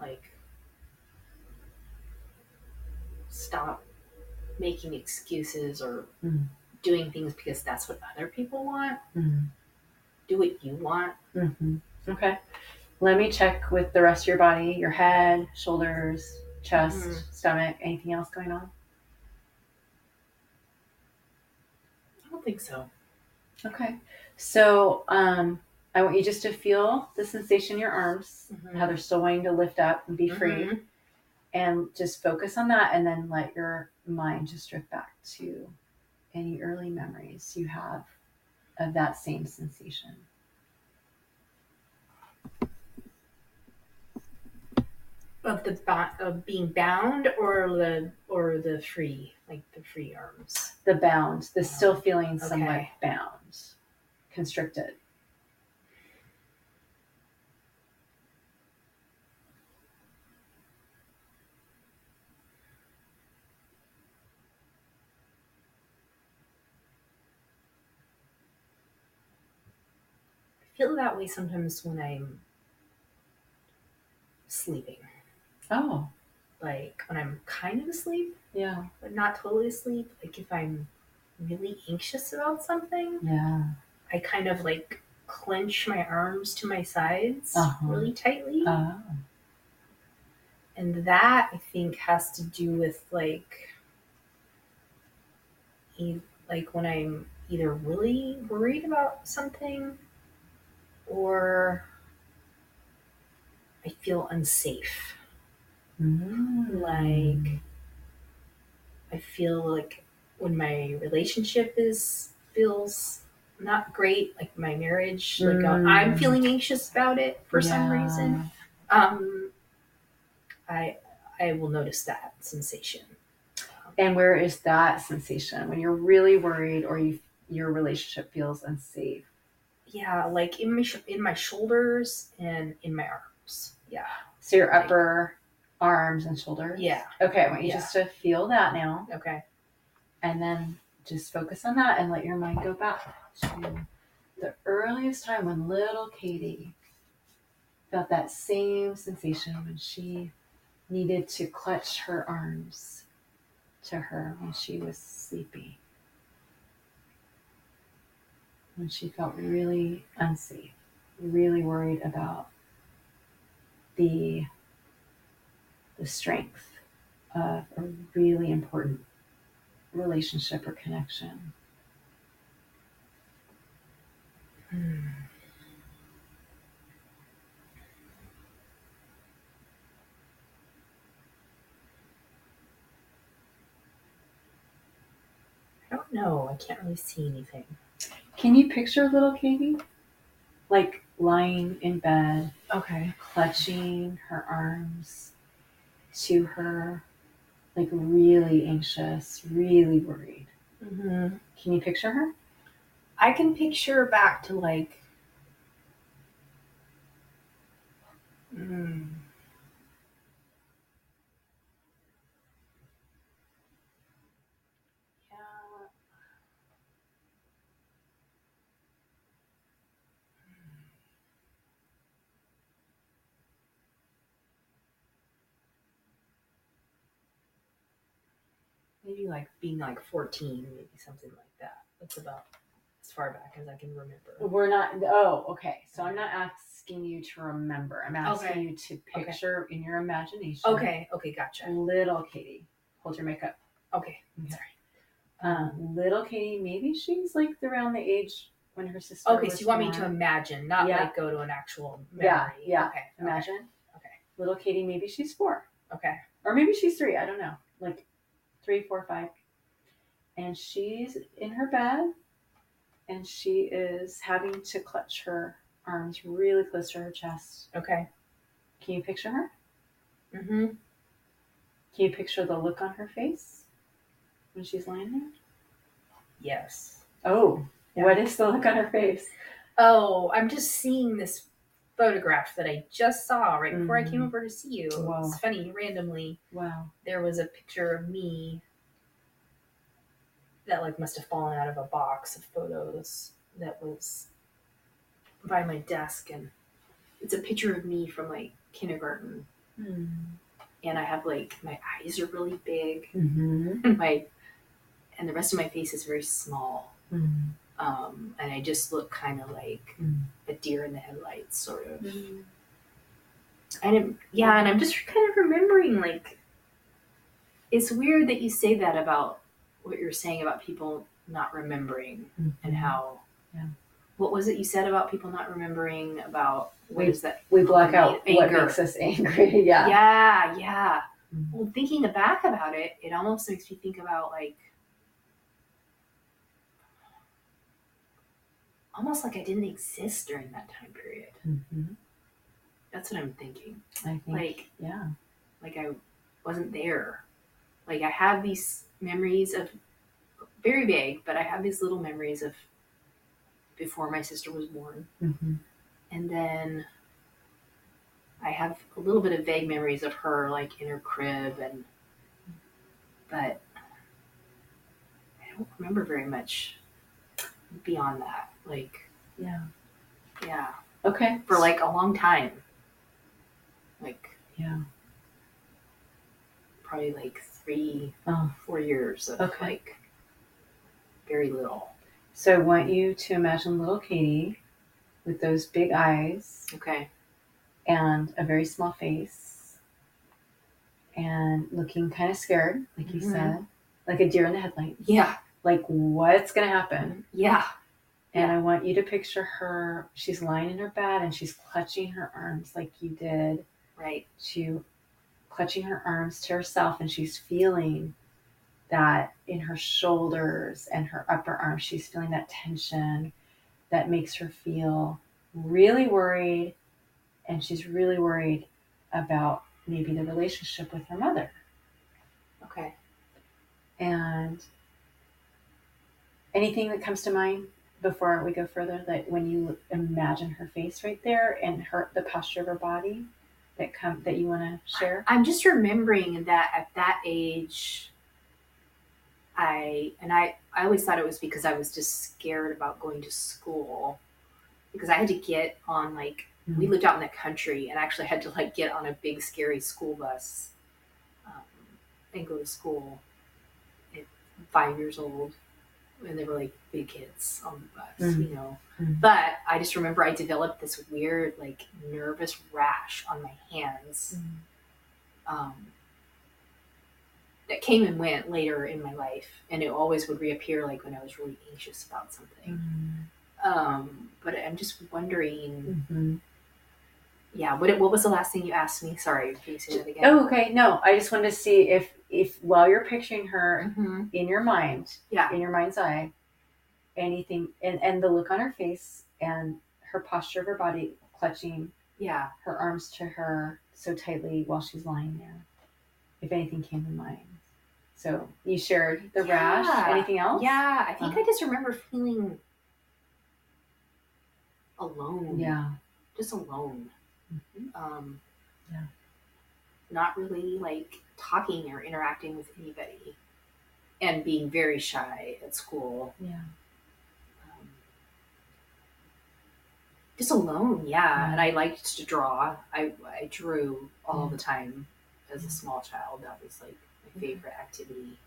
Stop making excuses or doing things because that's what other people want. Do what you want. Okay. Let me check with the rest of your body, your head, shoulders, chest, stomach. Anything else going on? I don't think so. Okay. So I want you just to feel the sensation in your arms, how they're still wanting to lift up and be free. And just focus on that and then let your mind just drift back to any early memories you have of that same sensation. Of being bound or the free, the free arms. The bound, the still feeling somewhat Okay. bound, constricted. feel that way sometimes when I'm sleeping. Oh, Like when I'm kind of asleep, yeah. but not totally asleep. Like if I'm really anxious about something, Yeah. I kind of like clench my arms to my sides Uh-huh. really tightly. Oh. And that I think has to do with like like when I'm either really worried about something or I feel unsafe. Like I feel like when my relationship feels not great, like my marriage, like I'm feeling anxious about it for some reason. Um, I I will notice that sensation. And where is that sensation when you're really worried or your relationship feels unsafe? Yeah, like in my shoulders and in my arms. Yeah. So your upper arms and shoulders? Yeah. Okay, I want you just to feel that now. Okay. And then just focus on that and let your mind go back to the earliest time when little Katie felt that same sensation when she needed to clutch her arms to her when she was sleepy. When she felt really unsafe, really worried about the strength of a really important relationship or connection. I don't know. I can't really see anything. Can you picture little Katie? Like lying in bed, Okay. clutching her arms to her, like really anxious, really worried. Mm-hmm. Can you picture her? I can picture back to like. Yeah. Maybe like being like 14, maybe something like that. That's about as far back as I can remember. We're not, oh, okay. So I'm not asking you to remember. I'm asking you to picture in your imagination. Okay, gotcha. Little Katie. Hold your mic up. Okay. Sorry. Little Katie, maybe she's like around the age when her sister Okay, was so you want born. me to imagine, not like go to an actual memory. Yeah. Okay. Imagine. Okay. Little Katie, maybe she's 4. Okay. Or maybe she's 3. I don't know. Like 3, 4, 5. And she's in her bed and she is having to clutch her arms really close to her chest. Okay. Can you picture her? Mm-hmm. Can you picture the look on her face when she's lying there? Yes. Oh, yeah. What is the look on her face? Oh, I'm just seeing this photograph that I just saw right before I came over to see you. Wow. It's funny, randomly. Wow. There was a picture of me that like must have fallen out of a box of photos that was by my desk, and it's a picture of me from like kindergarten. And I have like my eyes are really big, and the rest of my face is very small. And I just look kind of like a deer in the headlights, sort of. And I'm just kind of remembering, like, it's weird that you say that about what you're saying about people not remembering and how. Yeah. What was it you said about people not remembering about what is that? We block out anger. What makes us angry. Yeah. Well, thinking back about it, it almost makes me think about like almost like I didn't exist during that time period. That's what I'm thinking. I think, like I wasn't there. Like I have these memories of very vague, but I have these little memories of before my sister was born, and then I have a little bit of vague memories of her like in her crib, but I don't remember very much beyond that. Like, Yeah. Okay. For like a long time. Like, yeah. Probably like 3, Oh, 4 years of okay. like very little. So I want you to imagine little Katie with those big eyes Okay. and a very small face and looking kind of scared, like you said, like a deer in the headlights. Yeah. Like, what's going to happen? Yeah. And I want you to picture her, she's lying in her bed and she's clutching her arms like you did. Right. Clutching her arms to herself, and she's feeling that in her shoulders and her upper arms. She's feeling that tension that makes her feel really worried, and she's really worried about maybe the relationship with her mother. Okay. And anything that comes to mind before we go further, that when you imagine her face right there and the posture of her body that you want to share? I'm just remembering that at that age, I always thought it was because I was just scared about going to school, because I had to get on we lived out in the country, and I actually had to get on a big scary school bus and go to school at 5 years old, and they were like big kids on the bus, But I just remember I developed this weird nervous rash on my hands. That came and went later in my life, and it always would reappear when I was really anxious about something. But I'm just wondering, yeah, what was the last thing you asked me? Sorry, can you say that again? Oh, okay. No, I just wanted to see if while you're picturing her in your mind, in your mind's eye, anything, and the look on her face and her posture of her body clutching her arms to her so tightly while she's lying there, if anything came to mind. So you shared the rash. Anything else? Yeah, I think I just remember feeling alone. Yeah. Just alone. Not really talking or interacting with anybody, and being very shy at school. Yeah. Just alone, yeah. And I liked to draw. I drew all the time as a small child. That was my favorite activity.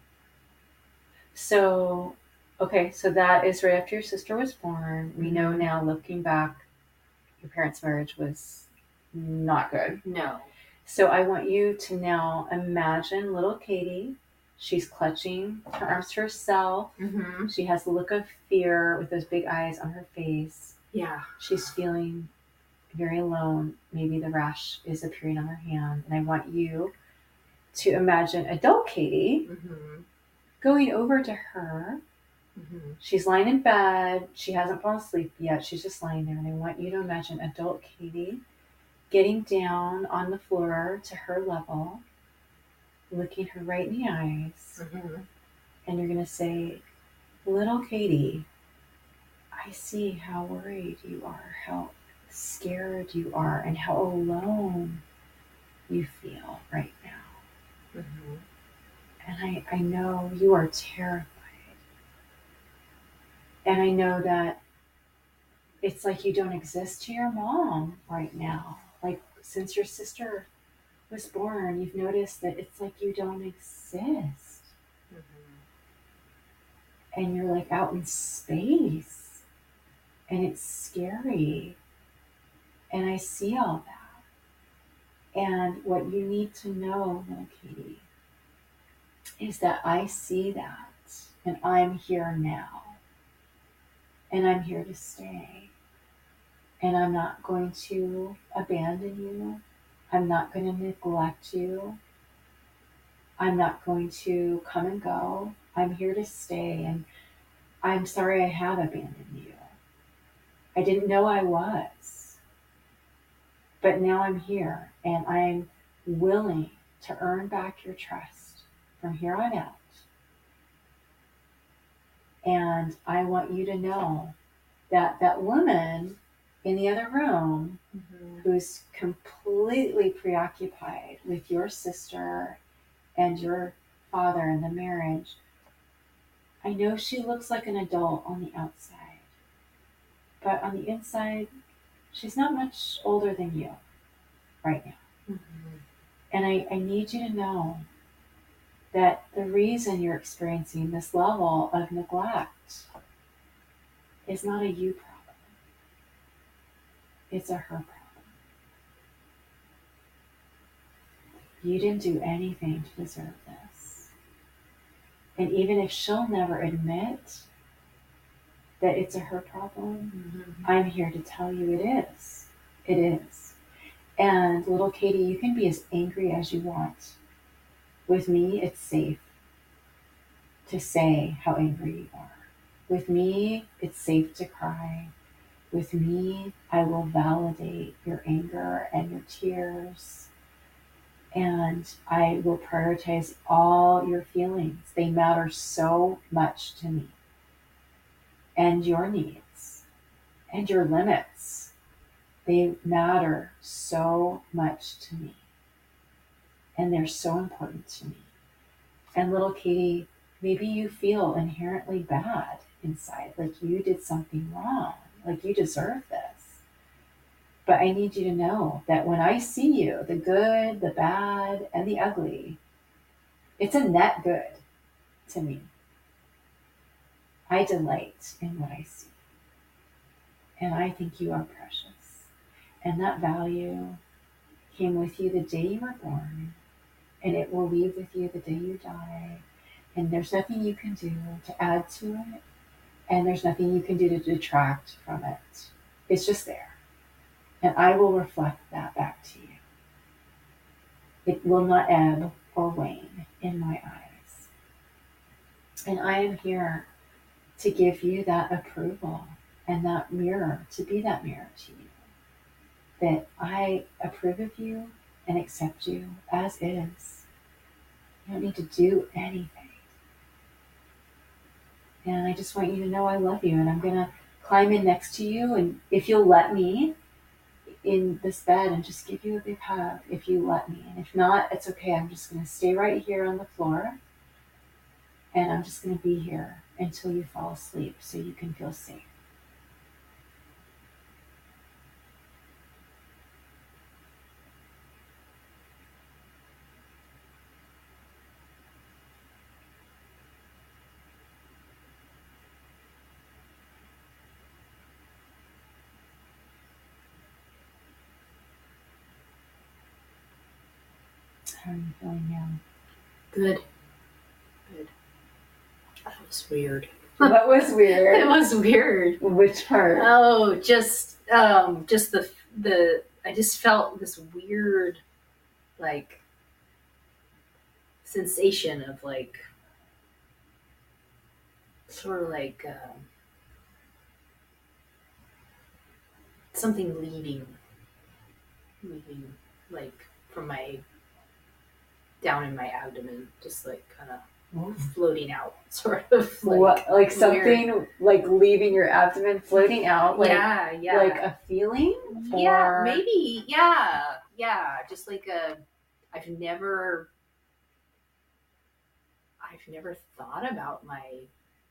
So, okay, so that is right after your sister was born. We know now, looking back, your parents' marriage was not good. No. So I want you to now imagine little Katie. She's clutching her arms to herself. She has the look of fear with those big eyes on her face. Yeah. She's feeling very alone. Maybe the rash is appearing on her hand. And I want you to imagine adult Katie going over to her. She's lying in bed. She hasn't fallen asleep yet. She's just lying there. And I want you to imagine adult Katie getting down on the floor to her level, looking her right in the eyes. And you're going to say, little Katie, I see how worried you are, how scared you are, and how alone you feel right now. And I know you are terrified. And I know that it's like you don't exist to your mom right now. Since your sister was born, you've noticed that it's like you don't exist. And you're out in space. And it's scary. And I see all that. And what you need to know, little Katie, is that I see that. And I'm here now. And I'm here to stay. And I'm not going to abandon you. I'm not going to neglect you. I'm not going to come and go. I'm here to stay. And I'm sorry I have abandoned you. I didn't know I was. But now I'm here, and I'm willing to earn back your trust from here on out. And I want you to know that that woman in the other room who's completely preoccupied with your sister and your father and the marriage, I know she looks like an adult on the outside, but on the inside, She's not much older than you right now. Mm-hmm. And I need you to know that the reason you're experiencing this level of neglect is not a you problem, it's a her problem. You didn't do anything to deserve this. And even if she'll never admit that it's a her problem, Mm-hmm. I'm here to tell you it is. It is. And little Katie, you can be as angry as you want. With me, it's safe to say how angry you are. With me, it's safe to cry. With me, I will validate your anger and your tears. And I will prioritize all your feelings. They matter so much to me. And your needs and your limits. They matter so much to me. And they're so important to me. And little Katie, maybe you feel inherently bad inside, like you did something wrong, like you deserve this. But I need you to know that when I see you, the good, the bad, and the ugly, it's a net good to me. I delight in what I see. And I think you are precious. And that value came with you the day you were born, and it will leave with you the day you die. And there's nothing you can do to add to it, and there's nothing you can do to detract from it. It's just there. And I will reflect that back to you. It will not ebb or wane in my eyes. And I am here to give you that approval and that mirror, to be that mirror to you. That I approve of you and accept you as is. You don't need to do anything. And I just want you to know I love you, and I'm going to climb in next to you. And if you'll let me in this bed and just give you a big hug, if you let me. And if not, it's okay. I'm just going to stay right here on the floor, and I'm just going to be here until you fall asleep so you can feel safe. How are you feeling now? Good. Good. That was weird. What was It weird? was weird. Which part? Oh, just the I just felt this weird like sensation of like sort of like something leaving like from my down in my abdomen, just like kind of floating out, sort of like What, like weird. something like leaving your abdomen, floating out, like yeah, like a feeling? yeah, Or maybe, yeah, just like I've never thought about my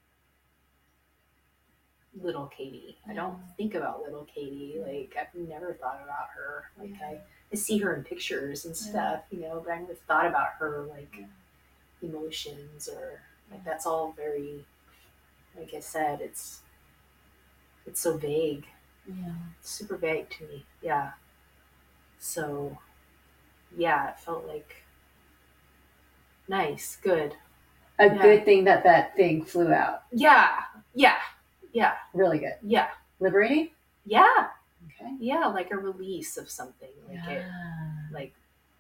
little Katie. I don't think about little Katie. Like I've never thought about her. Like I see her in pictures and stuff, you know, but I never thought about her like emotions or like that's all very, like I said, it's so vague. yeah. It's super vague to me. Yeah. So yeah, it felt like nice, good. A Yeah. good thing that that thing flew out. Yeah. Really good. Yeah. Liberating? Yeah. Okay. Yeah, like a release of something. Like Yeah. it like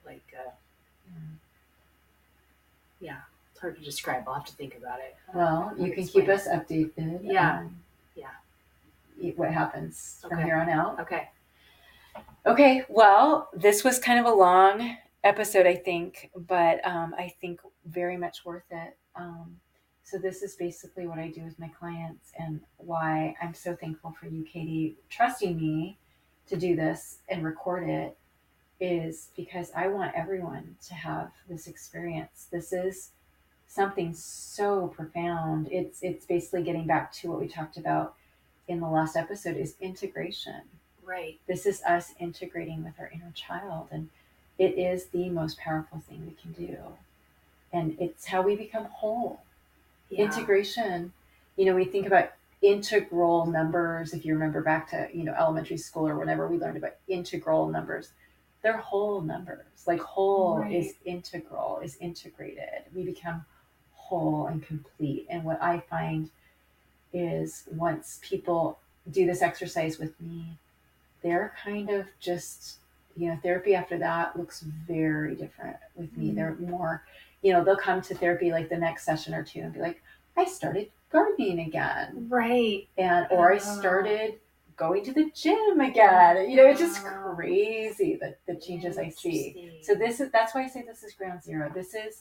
yeah. It's hard to describe. I'll have to think about it. Well, you can keep us updated. Yeah. What happens from Okay. here on out. Okay. Okay, well, this was kind of a long episode, I think, but I think very much worth it. So this is basically what I do with my clients, and why I'm so thankful for you, Katie, trusting me to do this and record it, is because I want everyone to have this experience. This is something so profound. It's basically getting back to what we talked about in the last episode, is integration. Right. This is us integrating with our inner child, and it is the most powerful thing we can do. And it's how we become whole. Yeah. Integration, we think about integral numbers. If you remember back to, elementary school or whenever we learned about integral numbers, they're whole numbers. Like whole is integral, is integrated. We become whole and complete. And what I find is once people do this exercise with me, they're kind of just, therapy after that looks very different with me. They're more, they'll come to therapy like the next session or two and be like, I started gardening again. Right. Or I started going to the gym again. It's just crazy the changes I see. So that's why I say this is ground zero. This is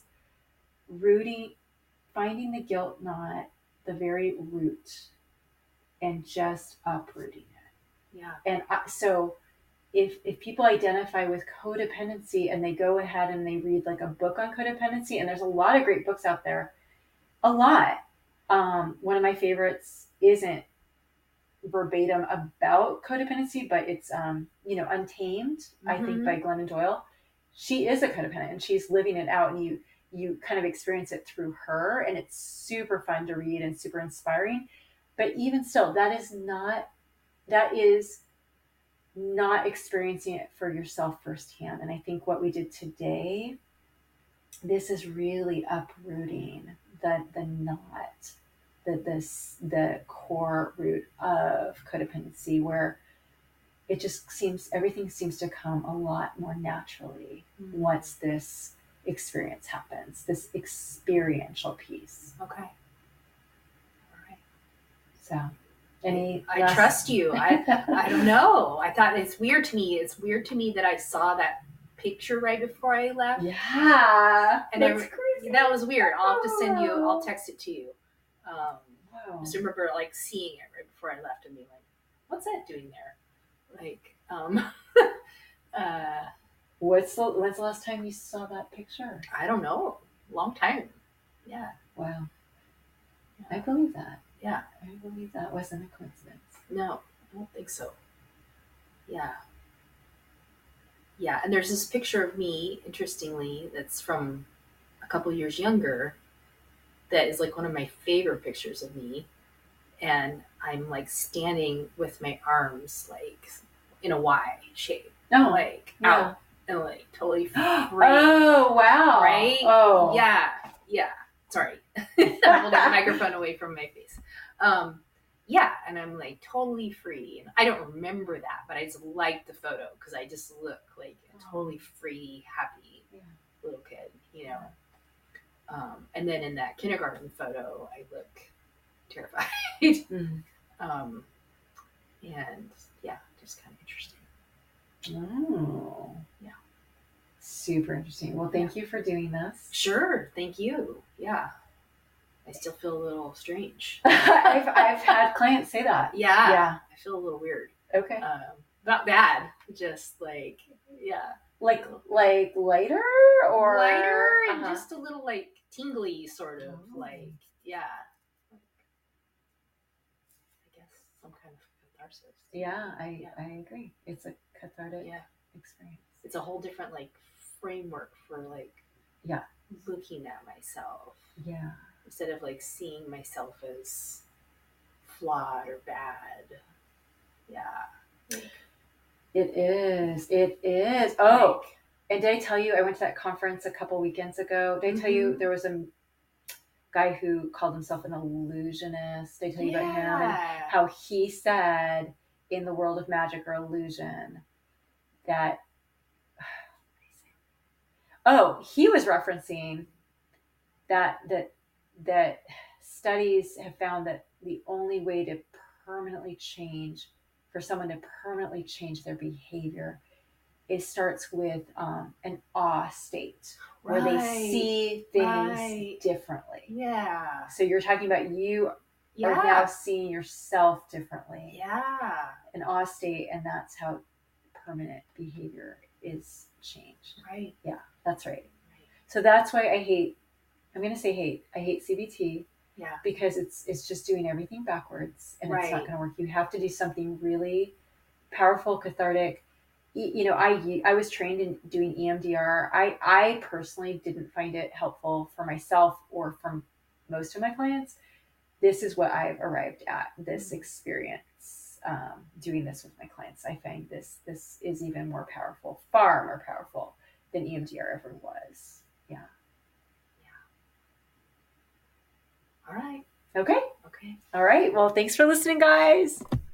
finding the guilt knot, the very root, and just uprooting it. Yeah. And so if people identify with codependency and they go ahead and they read like a book on codependency, and there's a lot of great books out there, a lot. One of my favorites isn't verbatim about codependency, but it's Untamed, I think, by Glennon Doyle. She is a codependent and she's living it out, and you kind of experience it through her, and it's super fun to read and super inspiring. But even still, that is not experiencing it for yourself firsthand. And I think what we did today, this is really uprooting the knot, the core root of codependency, where it just everything seems to come a lot more naturally once this experience happens, this experiential piece. Okay. All right. So I trust you. I don't know. I thought it's weird to me. It's weird to me that I saw that picture right before I left. Yeah. And that's crazy. That was weird. I'll have to I'll text it to you. Wow. Just remember like seeing it right before I left and being like, what's that doing there? Like, when's the last time you saw that picture? I don't know. Long time. Yeah. Wow. Yeah. I believe that. Yeah. I believe that wasn't a coincidence. No, I don't think so. Yeah. Yeah. And there's this picture of me, interestingly, that's from a couple years younger, that is like one of my favorite pictures of me. And I'm like standing with my arms like in a Y shape. Oh, like out and like totally free. Oh, wow. Right? Oh. Yeah. Yeah. Sorry. I'm holding the microphone away from my face. Yeah, and I'm like totally free. And I don't remember that, but I just like the photo because I just look like a totally free, happy little kid, And then in that kindergarten photo, I look terrified. And yeah, just kind of interesting. Oh. Yeah. Super interesting. Well, thank you for doing this. Sure. Thank you. Yeah. I still feel a little strange. I've had clients say that. Yeah. Yeah. I feel a little weird. Okay. Not bad. Just like, yeah. Like lighter or? Lighter and just a little like tingly sort of like, yeah. I guess some kind of catharsis. Yeah, I agree. It's a cathartic experience. It's a whole different like framework for like looking at myself. Yeah. Instead of like seeing myself as flawed or bad. Yeah. It is. Oh, and did I tell you I went to that conference a couple weekends ago? Did I tell you there was a guy who called himself an illusionist? Did I tell you about him and how he said in the world of magic or illusion that he was referencing that studies have found that the only way to for someone to permanently change their behavior, it starts with an awe state where they see things differently. Yeah. So you're talking about you are now seeing yourself differently. Yeah. An awe state, and that's how permanent behavior is changed. Right. Yeah, that's right. So that's why I hate CBT. Yeah. Because it's just doing everything backwards, and it's not going to work. You have to do something really powerful, cathartic. I was trained in doing EMDR. I personally didn't find it helpful for myself or from most of my clients. This is what I've arrived at, this experience, doing this with my clients. I find this is even more powerful, far more powerful than EMDR ever was. Yeah. All right. Okay. Okay. All right. Well, thanks for listening, guys.